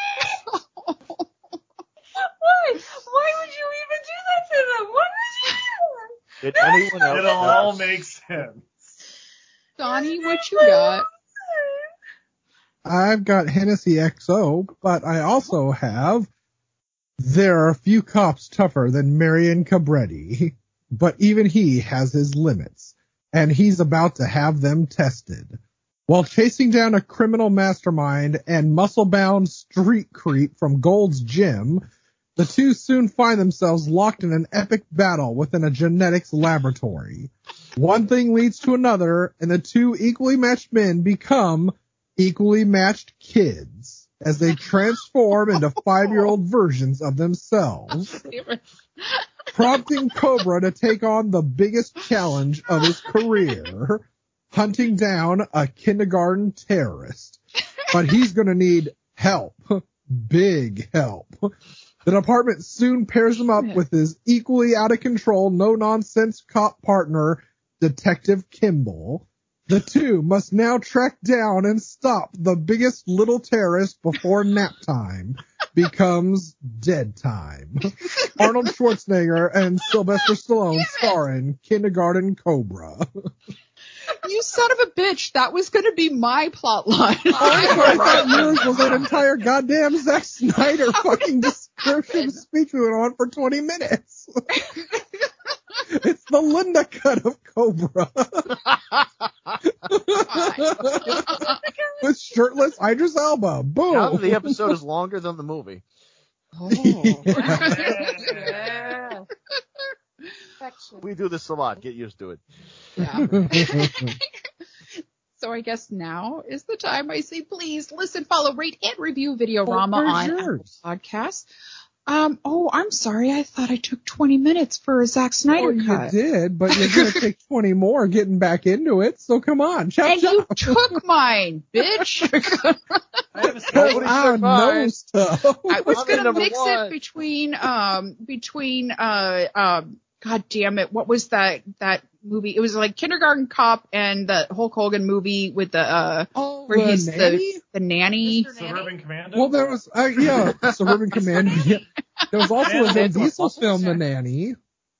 Why would you even do that to them? What would you do? Did anyone else? It'll all make sense. Donnie, what you got? I've got Hennessy XO, but I also have There Are Few Cops Tougher Than Marion Cabretti, but even he has his limits, and he's about to have them tested. While chasing down a criminal mastermind and muscle-bound street creep from Gold's Gym, the two soon find themselves locked in an epic battle within a genetics laboratory. One thing leads to another, and the two equally matched men become equally matched kids as they transform into 5-year-old versions of themselves, prompting Cobra to take on the biggest challenge of his career, hunting down a kindergarten terrorist. But he's going to need help. Big help. The department soon pairs him up with his equally out of control, no-nonsense cop partner, Detective Kimball. The two must now track down and stop the biggest little terrorist before nap time becomes dead time. Arnold Schwarzenegger and Sylvester Stallone star in Kindergarten Cobra. You son of a bitch! That was going to be my plot line. I thought yours was that entire goddamn Zack Snyder fucking description speech we went on for 20 minutes. It's the Linda cut of Cobra. With shirtless Idris Elba. Boom. Now the episode is longer than the movie. Oh. Yeah. We do this a lot. Get used to it. Yeah. So I guess now is the time I say, please listen, follow, rate, and review Videorama on Apple Podcasts. Oh, I'm sorry. I thought I took 20 minutes for a Zack Snyder cut. You did, but you're going to take 20 more getting back into it, so come on. Chop, and chop. you took mine, bitch. I have a Because I know stuff. I was I'm going to number mix one. it between God damn it. What was that movie. It was like Kindergarten Cop and the Hulk Hogan movie with the where the he's nanny? the nanny. Suburban Commando? Well, there was Suburban Commando. Yeah. There was also a Vin Diesel film, The Nanny.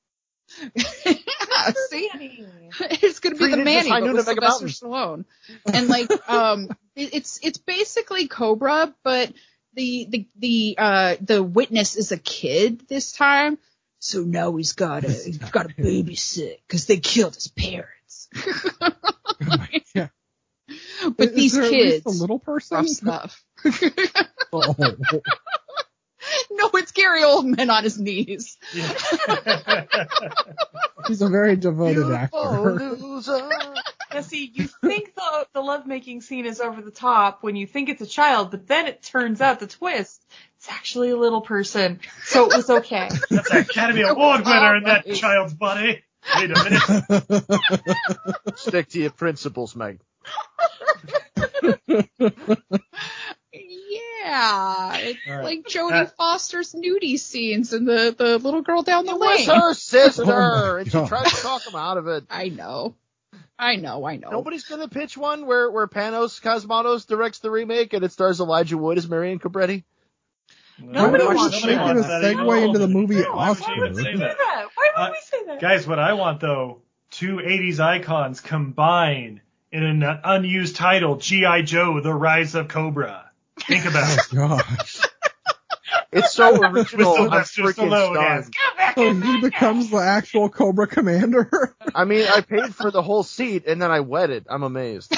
See, it's gonna be the Manny, but with Sylvester Stallone. And like, it's basically Cobra, but the witness is a kid this time. So now he's got to babysit because they killed his parents. Yeah. But is these there kids, at least a little person, rough stuff. Oh. No, it's Gary Oldman on his knees. Yeah. He's a very devoted actor. Now, see, you think the lovemaking scene is over the top when you think it's a child, but then it turns out the twist, it's actually a little person. So it was okay. That's an Academy Award winner in that child's body. Wait a minute. Stick to your principles, Meg. Yeah, it's right. like Jodie Foster's nudie scenes and the little girl down the It lane. was her sister, Oh and she tried to talk him out of it. I know. Nobody's gonna pitch one where Panos Cosmatos directs the remake and it stars Elijah Wood as Marion Cobretti. Nobody I wants should make it a that. segue into the movie Why would Oscar. you even say that? Why would we say that? Guys, what I want though, two 80s icons combined in an unused title, G.I. Joe, The Rise of Cobra. Think about it. Oh gosh. It's so original. I'm Sylvester freaking Stallone as, stunned. "Get back So in he there, becomes the actual Cobra Commander. I mean, I paid for the whole seat and then I wet it. I'm amazed.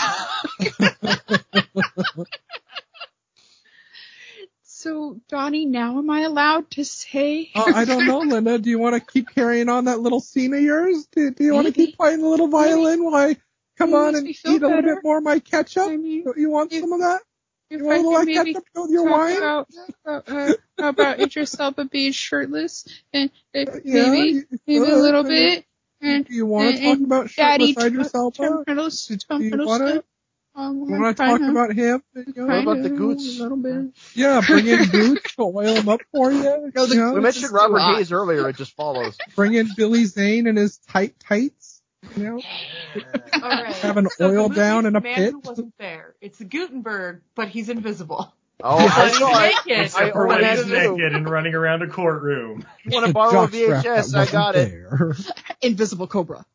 So, Donnie, now am I allowed to say? I don't know, Linda. Do you want to keep carrying on that little scene of yours? Do you want to keep playing the little violin while I come on and eat a little bit more of my ketchup? I mean, You want some of that? If You want a I little could maybe ketchup to go with your wine? how about Idris Elba being shirtless and Yeah, maybe a little bit. And you want to talk about Daddy shirtless Idris Elba? Do you want to talk about him? What about the Goots? A little bit. Yeah, bring in Goots to oil him up for you. No, the you know? We mentioned Robert hot. Hayes earlier. It just follows. Bring in Billy Zane and his tights. You know, All right. have an So oil the down movie's in a the man pit. who wasn't there. It's Gutenberg, but he's invisible. Oh, I He's saw it. naked. Except for I when ordered he's it too. naked and running around a courtroom. You want to borrow a Jockstrap VHS? that I got wasn't it. there. Invisible Cobra.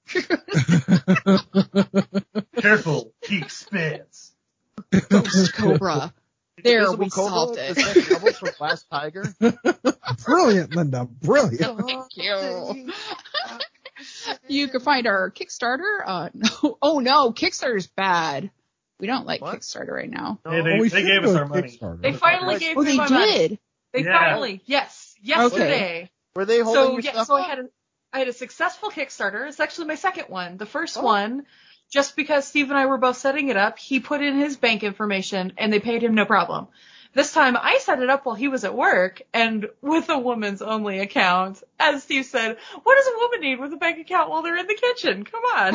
Careful, he spits. Ghost Cobra. There Invisible we Cobra, solved the it. second double from Last Tiger. Brilliant, Linda. Brilliant. Thank you. You can find our Kickstarter. No, Kickstarter's bad. We don't like What? Kickstarter right now. Hey, we they should gave do us a our money. Kickstarter. They finally gave Oh, me they my money. did. They Yeah. finally, yes, yesterday. Okay. Were they holding your stuff So up? I had a successful Kickstarter. It's actually my second one. The first one, just because Steve and I were both setting it up, he put in his bank information and they paid him no problem. This time I set it up while he was at work and with a woman's only account. As Steve said, what does a woman need with a bank account while they're in the kitchen? Come on.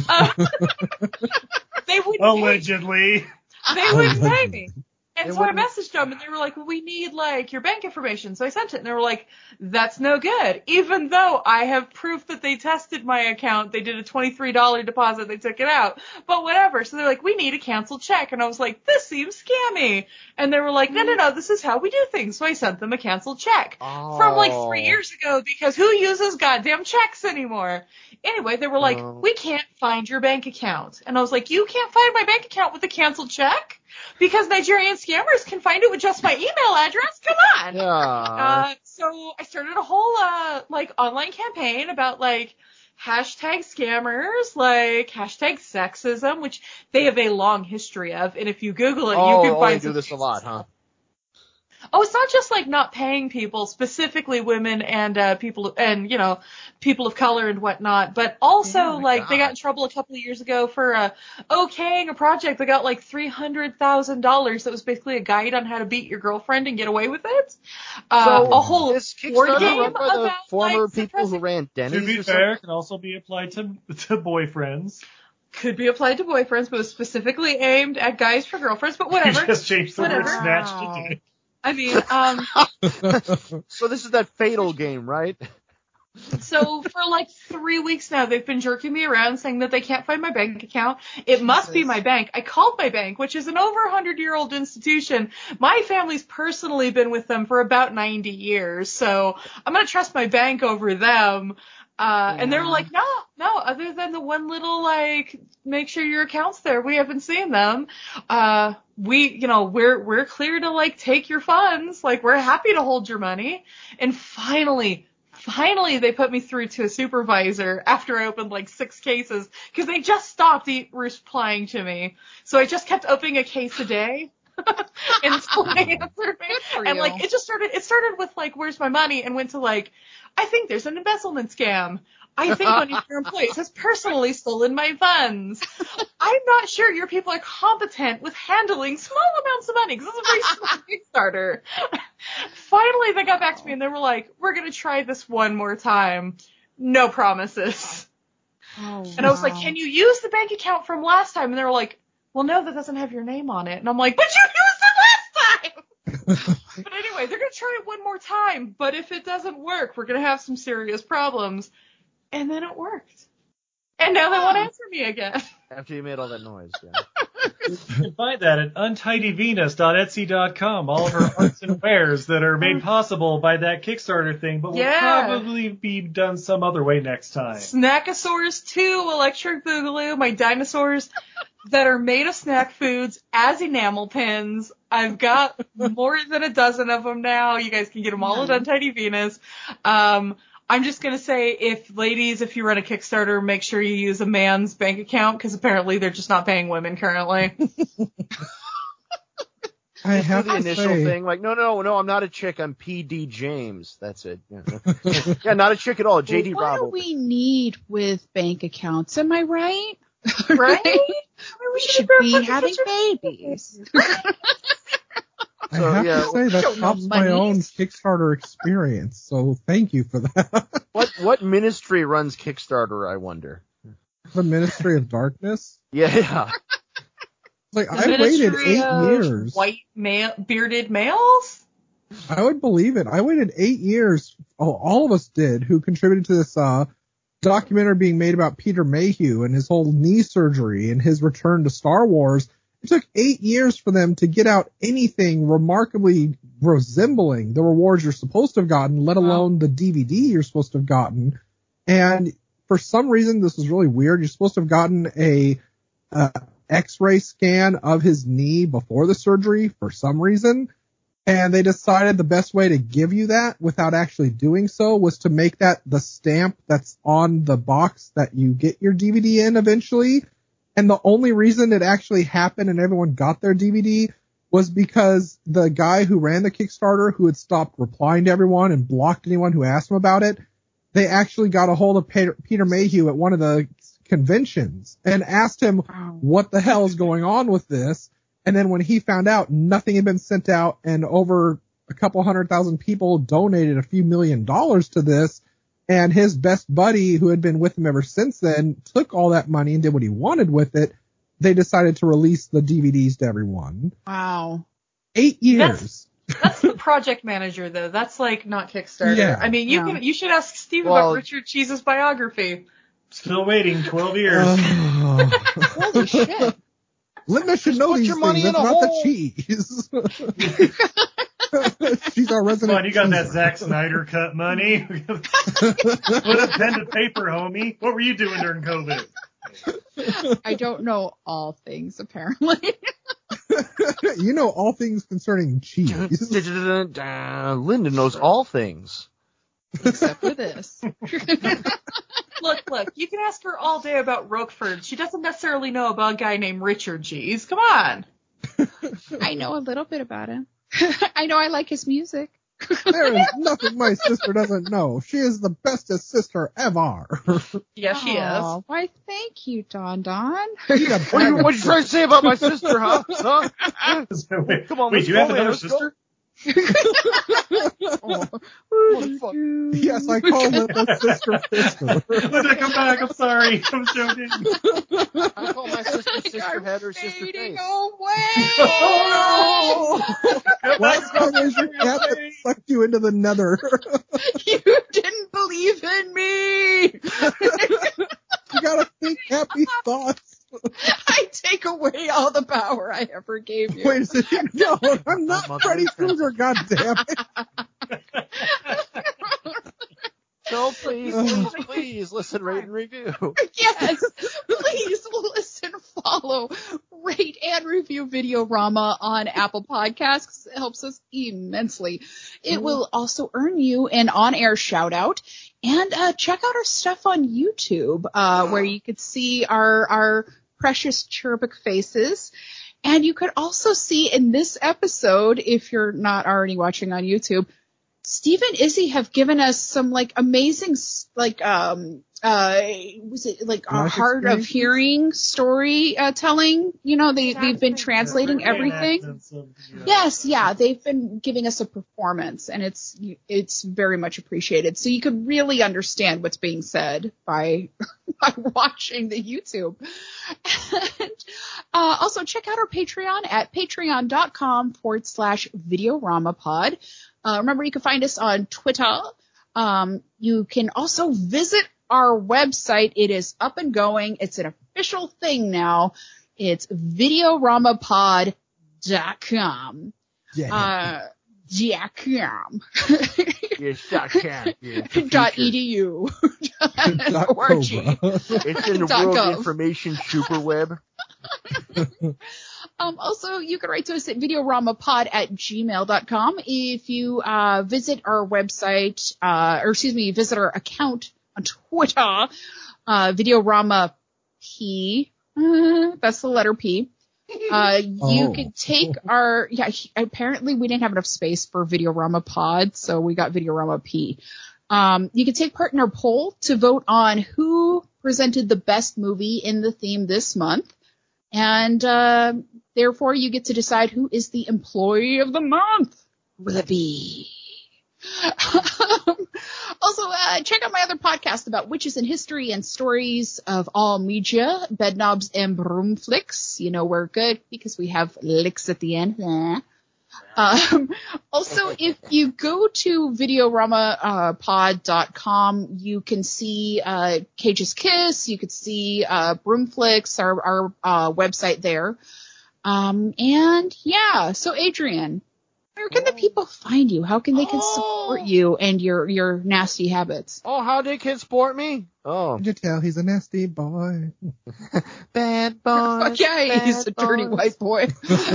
They wouldn't Allegedly. They wouldn't pay me. And They so I wouldn't- messaged them and they were like, well, we need like your bank information. So I sent it and they were like, that's no good. Even though I have proof that they tested my account, they did a $23 deposit, they took it out, but whatever. So they're like, we need a canceled check. And I was like, this seems scammy. And they were like, no, this is how we do things. So I sent them a canceled check from like 3 years ago because who uses goddamn checks anymore? Anyway, they were like, we can't find your bank account. And I was like, you can't find my bank account with a canceled check? Because Nigerian scammers can find it with just my email address? Come on. Yeah. So I started a whole, like online campaign about like hashtag scammers, like hashtag sexism, which they have a long history of. And if you Google it, you can find they do this a lot, huh? Oh, it's not just like not paying people, specifically women and people and people of color and whatnot, but also they got in trouble a couple of years ago for okaying a project. They got like $300,000. That was basically a guide on how to beat your girlfriend and get away with it. A whole This board Kickstarter game run by the about former like, people who ran Denny's. To be or fair, something? can also be applied to boyfriends. could be applied to boyfriends, but was specifically aimed at guys for girlfriends. But whatever. You just changed the word Whatever. snatch to dick. I mean, So this is that Fatal game, right? So for like 3 weeks now, they've been jerking me around saying that they can't find my bank account. It must be my bank. I called my bank, which is an over 100-year-old institution. My family's personally been with them for about 90 years. So I'm going to trust my bank over them. And they're like, no, other than the one little, like, make sure your account's there. We haven't seen them. We're clear to, like, take your funds. Like, we're happy to hold your money. And finally, they put me through to a supervisor after I opened like 6 cases because they just stopped replying to me. So I just kept opening a case a day until they answered me. And like it started with like, where's my money? And went to like, I think there's an embezzlement scam. I think one of your employees has personally stolen my funds. I'm not sure your people are competent with handling small amounts of money because it's a very small Kickstarter. Finally, they got back to me and they were like, we're going to try this one more time. No promises. Oh, and I was like, can you use the bank account from last time? And they were like, well, no, that doesn't have your name on it. And I'm like, but you used it last time! But anyway, they're going to try it one more time. But if it doesn't work, we're going to have some serious problems. And then it worked. And now they won't answer me again. After you made all that noise, yeah. You can find that at untidyvenus.etsy.com. All of her arts and wares that are made possible by that Kickstarter thing, but will probably be done some other way next time. Snackosaurus 2, Electric Boogaloo, my dinosaurs that are made of snack foods as enamel pins. I've got more than a dozen of them now. You guys can get them all at Untidy Venus. I'm just going to say, if you run a Kickstarter, make sure you use a man's bank account, because apparently they're just not paying women currently. I have the initial thing, like, no, I'm not a chick, I'm PD James. That's it. Yeah, not a chick at all, JD Robb. What do we need with bank accounts? Am I right? Right? We should be having babies. I have to say that tops my own Kickstarter experience, so thank you for that. What ministry runs Kickstarter, I wonder? The Ministry of Darkness? Yeah. Like, I waited 8 years. White bearded males? I would believe it. I waited 8 years, all of us did, who contributed to this documentary being made about Peter Mayhew and his whole knee surgery and his return to Star Wars. It took 8 years for them to get out anything remarkably resembling the rewards you're supposed to have gotten, let alone the DVD you're supposed to have gotten. And for some reason, this was really weird. You're supposed to have gotten a X-ray scan of his knee before the surgery for some reason. And they decided the best way to give you that without actually doing so was to make that the stamp that's on the box that you get your DVD in eventually. And the only reason it actually happened and everyone got their DVD was because the guy who ran the Kickstarter, who had stopped replying to everyone and blocked anyone who asked him about it, they actually got a hold of Peter Mayhew at one of the conventions and asked him what the hell is going on with this. And then when he found out nothing had been sent out and over a couple 100,000 people donated a few $1 million to this, and his best buddy, who had been with him ever since then, took all that money and did what he wanted with it, they decided to release the DVDs to everyone. Wow. 8 years. That's the project manager, though. That's like not Kickstarter. Yeah. I mean, you should ask Steve about Richard Cheese's biography. Still waiting 12 years. Holy shit. Linda should know these things. It's about the cheese. She's our resident. Come on, you got that Zack Snyder cut money. Put a pen to paper, homie. What were you doing during COVID? I don't know all things, apparently. You know all things concerning cheese. Linda knows all things. Except for this. Look, you can ask her all day about Roquefort. She doesn't necessarily know about a guy named Richard Cheese. Come on. I know a little bit about him. I know I like his music. There is nothing my sister doesn't know. She is the bestest sister ever. Yeah, she is. Why, thank you, Don. What are you trying to say about my sister, huh? Wait, come on, do you have another sister? Yes, I call it the sister. Linda, come back. I'm sorry. I'm joking. I call my sister head or sister face. Away. Last time raise your cap at sucked you into the nether. You didn't believe in me. You gotta think happy thoughts. I take away all the power I ever gave you. Wait a second. No, I'm not Freddy Krueger, goddammit. So please listen, rate, and review. Yes, please listen, follow, rate, and review Videorama on Apple Podcasts. It helps us immensely. It will also earn you an on-air shout-out. And check out our stuff on YouTube, where you could see our precious cherubic faces. And you could also see in this episode, if you're not already watching on YouTube, Steve and Izzy have given us some amazing was it a hard of hearing story telling? They've been translating everything. Yes, yeah, they've been giving us a performance, and it's very much appreciated. So you could really understand what's being said by watching the YouTube. And also check out our Patreon at patreon.com/VideoRamaPod. Remember, you can find us on Twitter. You can also visit our website. It is up and going. It's an official thing now. It's videoramapod.com. Yeah. .com. Yes, .com. .edu. .org. It's in the World Information Superweb. Also, you can write to us at videoramapod@gmail.com. If you visit our website, visit our account on Twitter, Videorama P, that's the letter P. You can take apparently we didn't have enough space for Videorama Pod, so we got Videorama P. You can take part in our poll to vote on who presented the best movie in the theme this month. And therefore, you get to decide who is the employee of the month. Will it be? Also, check out my other podcast about witches and history and stories of all media, Bedknobs and Broomflicks. We're good because we have licks at the end. Also, if you go to videoramapod.com, you can see Cage's Kiss, you could see Broomflicks, our website there. So Adrian, where can the people find you? How can they support you and your nasty habits? Oh, how they can support me? Oh. Did you tell he's a nasty boy? Bad boy. Okay, he's a dirty white boy.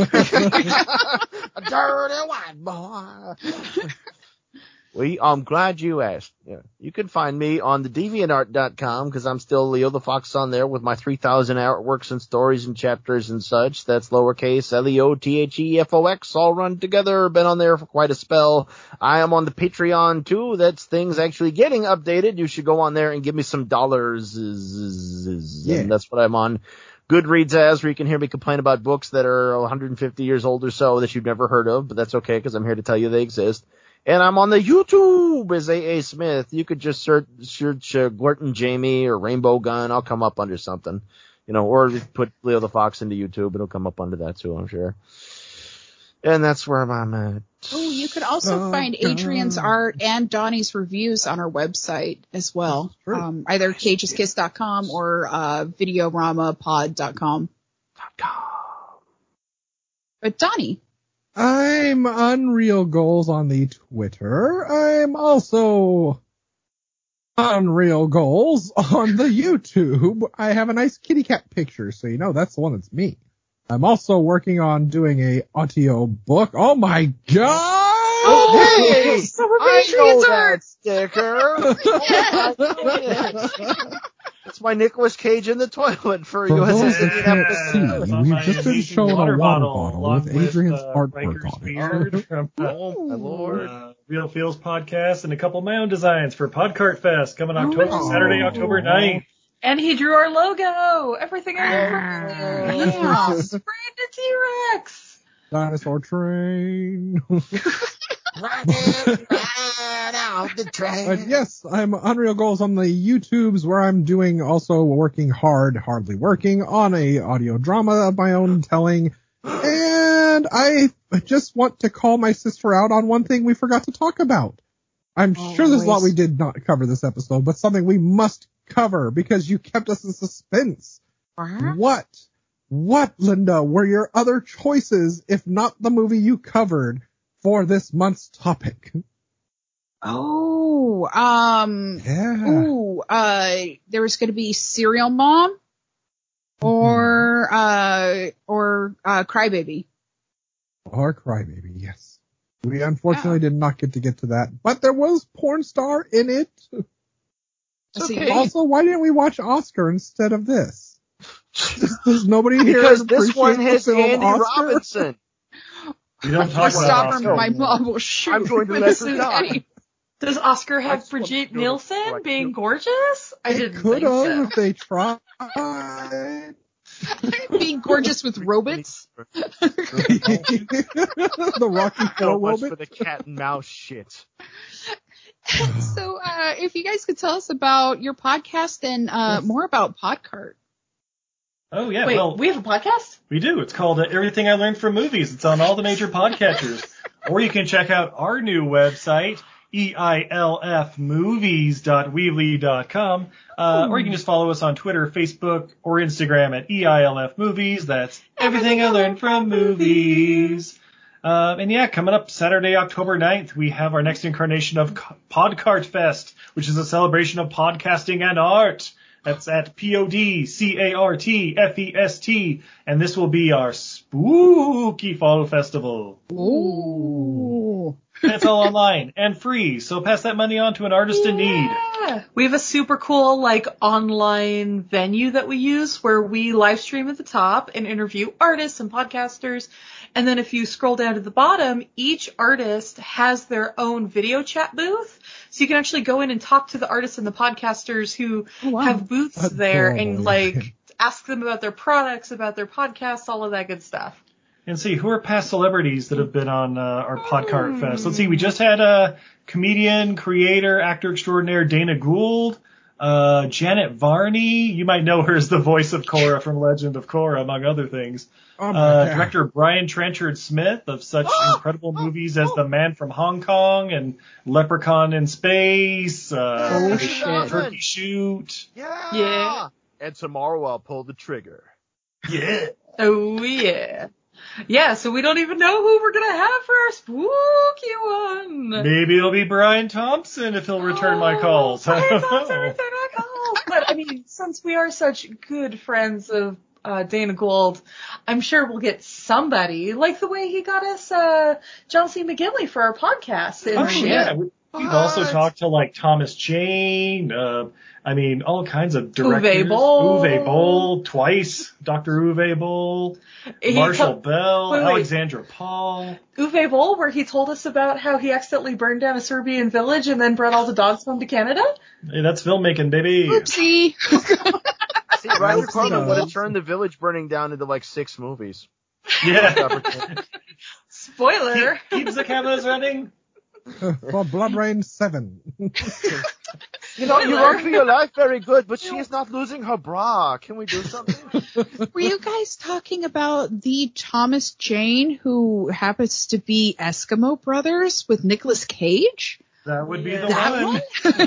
A dirty white boy. Well, I'm glad you asked. Yeah. You can find me on the DeviantArt.com because I'm still Leo the Fox on there with my 3,000 artworks and stories and chapters and such. That's lowercase LEOTHEFOX all run together. Been on there for quite a spell. I am on the Patreon too. That's things actually getting updated. You should go on there and give me some dollars. Yeah. And that's what I'm on. Goodreads where you can hear me complain about books that are 150 years old or so that you've never heard of, but that's okay because I'm here to tell you they exist. And I'm on the YouTube as A.A. Smith. You could just search Glorton Jamie or Rainbow Gun. I'll come up under something, or put Leo the Fox into YouTube. It'll come up under that too, I'm sure. And that's where I'm at. Oh, you could also find Adrian's art and Donnie's reviews on our website as well. Either cageskiss.com or videoramapod.com. But Donnie. I'm Unreal Goals on the Twitter. I'm also Unreal Goals on the YouTube. I have a nice kitty cat picture, so that's the one that's me. I'm also working on doing a audio book. Oh my god! Oh, hey! I know that sticker! It's my Nicolas Cage in the toilet for you. We've just been shown a water bottle with Adrian's artwork on it. Oh my lord! Real Feels podcast and a couple of my own designs for Podcart Fest coming Saturday, October 9th. And he drew our logo. Everything I did. Brandon T-Rex. Dinosaur train. But yes, I'm Unreal Goals on the YouTubes where I'm working hardly working on a audio drama of my own telling. And And I just want to call my sister out on one thing we forgot to talk about. I'm sure there's a lot we did not cover this episode, but something we must cover because you kept us in suspense. Uh-huh. What, Linda, were your other choices, if not the movie you covered, for this month's topic? Oh, there was going to be Serial Mom or Crybaby. Or Crybaby, yes. We unfortunately did not get to that, but there was Porn Star in it. Okay. Also, why didn't we watch Oscar instead of this? Does nobody here because this one appreciate has the film Andy Oscar? Robinson. We don't talk about Oscar. My mom will shoot. I'm going to let her die. Does Oscar have Brigitte Nielsen being gorgeous? I didn't Could think have so. if they tried. Being gorgeous with robots. The Rocky So Four much robot. for the cat and mouse shit. So, if you guys could tell us about your podcast and more about Podcart. Oh, yeah. Wait, well, we have a podcast? we do. It's called Everything I Learned from Movies. It's on all the major podcatchers. Or you can check out our new website, eilfmovies.weebly.com. Or you can just follow us on Twitter, Facebook, or Instagram at EILF Movies. That's Everything I Learned from Movies. And yeah, coming up Saturday, October 9th, we have our next incarnation of Podcart Fest, which is a celebration of podcasting and art. That's at PODCARTFEST, and this will be our spooky fall festival. Ooh. And it's all online and free, so pass that money on to an artist in need. Yeah. We have a super cool, online venue that we use where we live stream at the top and interview artists and podcasters. And then if you scroll down to the bottom, each artist has their own video chat booth. So you can actually go in and talk to the artists and the podcasters who have booths there and ask them about their products, about their podcasts, all of that good stuff. And see, who are past celebrities that have been on our Podcart Fest? Let's see, we just had comedian, creator, actor extraordinaire Dana Gould, Janet Varney. You might know her as the voice of Korra from Legend of Korra, among other things. Director Brian Trenchard Smith of such incredible movies as The Man from Hong Kong and Leprechaun in Space, Turkey Shoot. Yeah. And tomorrow I'll pull the trigger. Yeah. Oh, yeah. Yeah, so we don't even know who we're going to have for our spooky one. Maybe it'll be Brian Thompson if he'll return my calls. Brian Thompson, return my calls. But, since we are such good friends of Dana Gould, I'm sure we'll get somebody, like the way he got us John C. McGinley for our podcast. Yeah. We've also talked to, Thomas Jane, all kinds of directors. Uwe Boll, twice. Dr. Uwe Boll, Marshall Bell, Alexandra Paul. Uwe Boll, where he told us about how he accidentally burned down a Serbian village and then brought all the dogs home to Canada. Hey, that's filmmaking, baby. Oopsie. See, Ryan Coogler would have turned the village burning down into 6 movies. Yeah. Spoiler. Keeps the cameras running. For Blood Rain 7. You run for your life very good, but she is not losing her bra. Can we do something? Were you guys talking about the Thomas Jane who happens to be Eskimo Brothers with Nicolas Cage? That would be the one.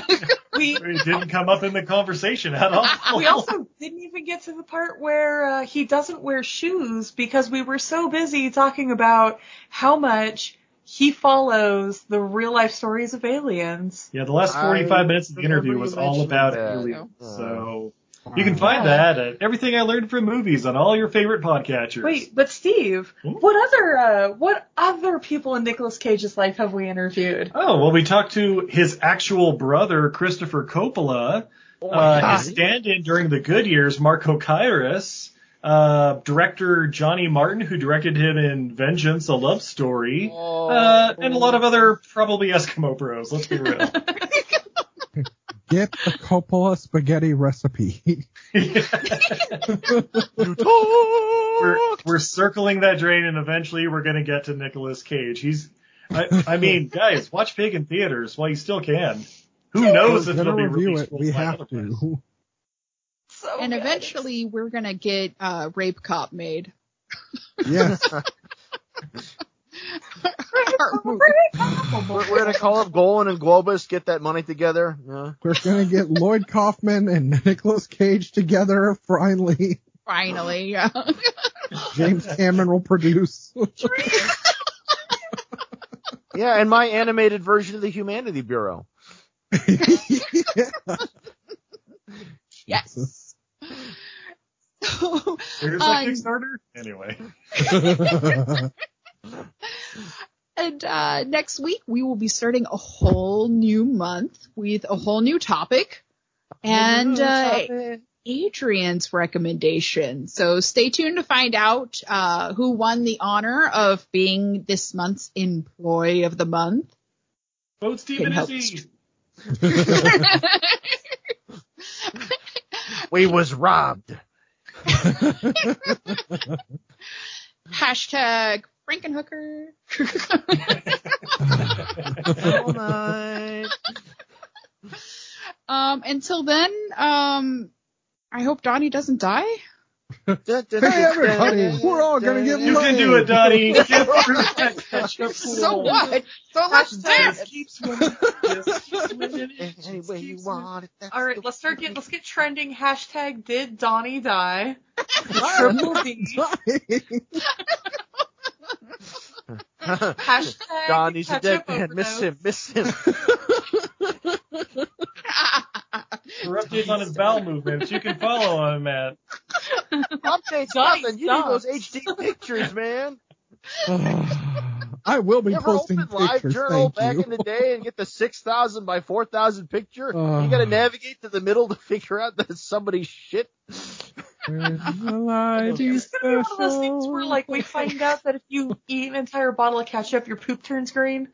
It didn't come up in the conversation at all. We also didn't even get to the part where he doesn't wear shoes because we were so busy talking about how much he follows the real life stories of aliens. Yeah, the last 45 minutes of the interview was all about aliens. So you can find that at Everything I Learned from Movies on all your favorite podcatchers. Wait, but Steve, what other people in Nicolas Cage's life have we interviewed? Oh, well, we talked to his actual brother, Christopher Coppola, his stand-in during the good years, Marco Kairos, director Johnny Martin, who directed him in Vengeance, A Love Story, and a lot of other probably Eskimo Bros, let's be real. Get the Coppola spaghetti recipe. We're circling that drain, and eventually we're going to get to Nicolas Cage. Guys, watch Pig in theaters while you still can. Who knows if it'll be released? We have to. And eventually we're going to get Rape Cop made. Yes. We're gonna call up Golan and Globus, get that money together. Yeah. We're gonna get Lloyd Kaufman and Nicolas Cage together finally. Finally, yeah. James Cameron will produce. Yeah, and my animated version of the Humanity Bureau. Yes. Here's a Kickstarter. Anyway. And next week we will be starting a whole new month with a whole new topic and Adrian's recommendation. So stay tuned to find out who won the honor of being this month's Employee of the Month. Vote Stephen Izzy. We was robbed. Hashtag Frankenhooker. All night. Until then, I hope Donnie doesn't die. Hey everybody, we're all gonna get laid. You can do it, Donnie. Get through that ketchup pool. So what? So much death. Just keep swimming. Just keep swimming. Any way you want it. All right, let's get trending. Hashtag Did Donnie Die? I'm not dying. Hashtag Donnie's a dead ketchup man. overdose. Miss him. For updates on his bowel movements, you can follow him at. Updates Donnie nothing. You need those sucks. HD pictures, man. I will be You ever posting open pictures, LiveJournal thank back you. in the day and get the 6,000 by 4,000 picture? You gotta navigate to the middle to figure out that it's somebody's shit. It's gonna be one of those things where, like, we find out that if you eat an entire bottle of ketchup, your poop turns green.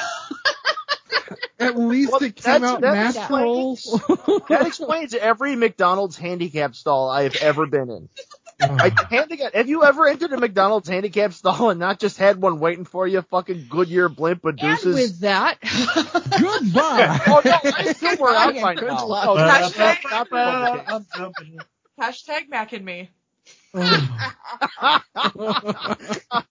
At least Well, it came out that natural. That explains every McDonald's handicap stall I have ever been in. Have you ever entered a McDonald's handicap stall and not just had one waiting for you? Fucking Goodyear blimp of And deuces. with that, Goodbye. Oh, no, I assume we're out by Good now. luck. Oh, Hashtag- not the I'm jumping. Hashtag Mac and me. Oh.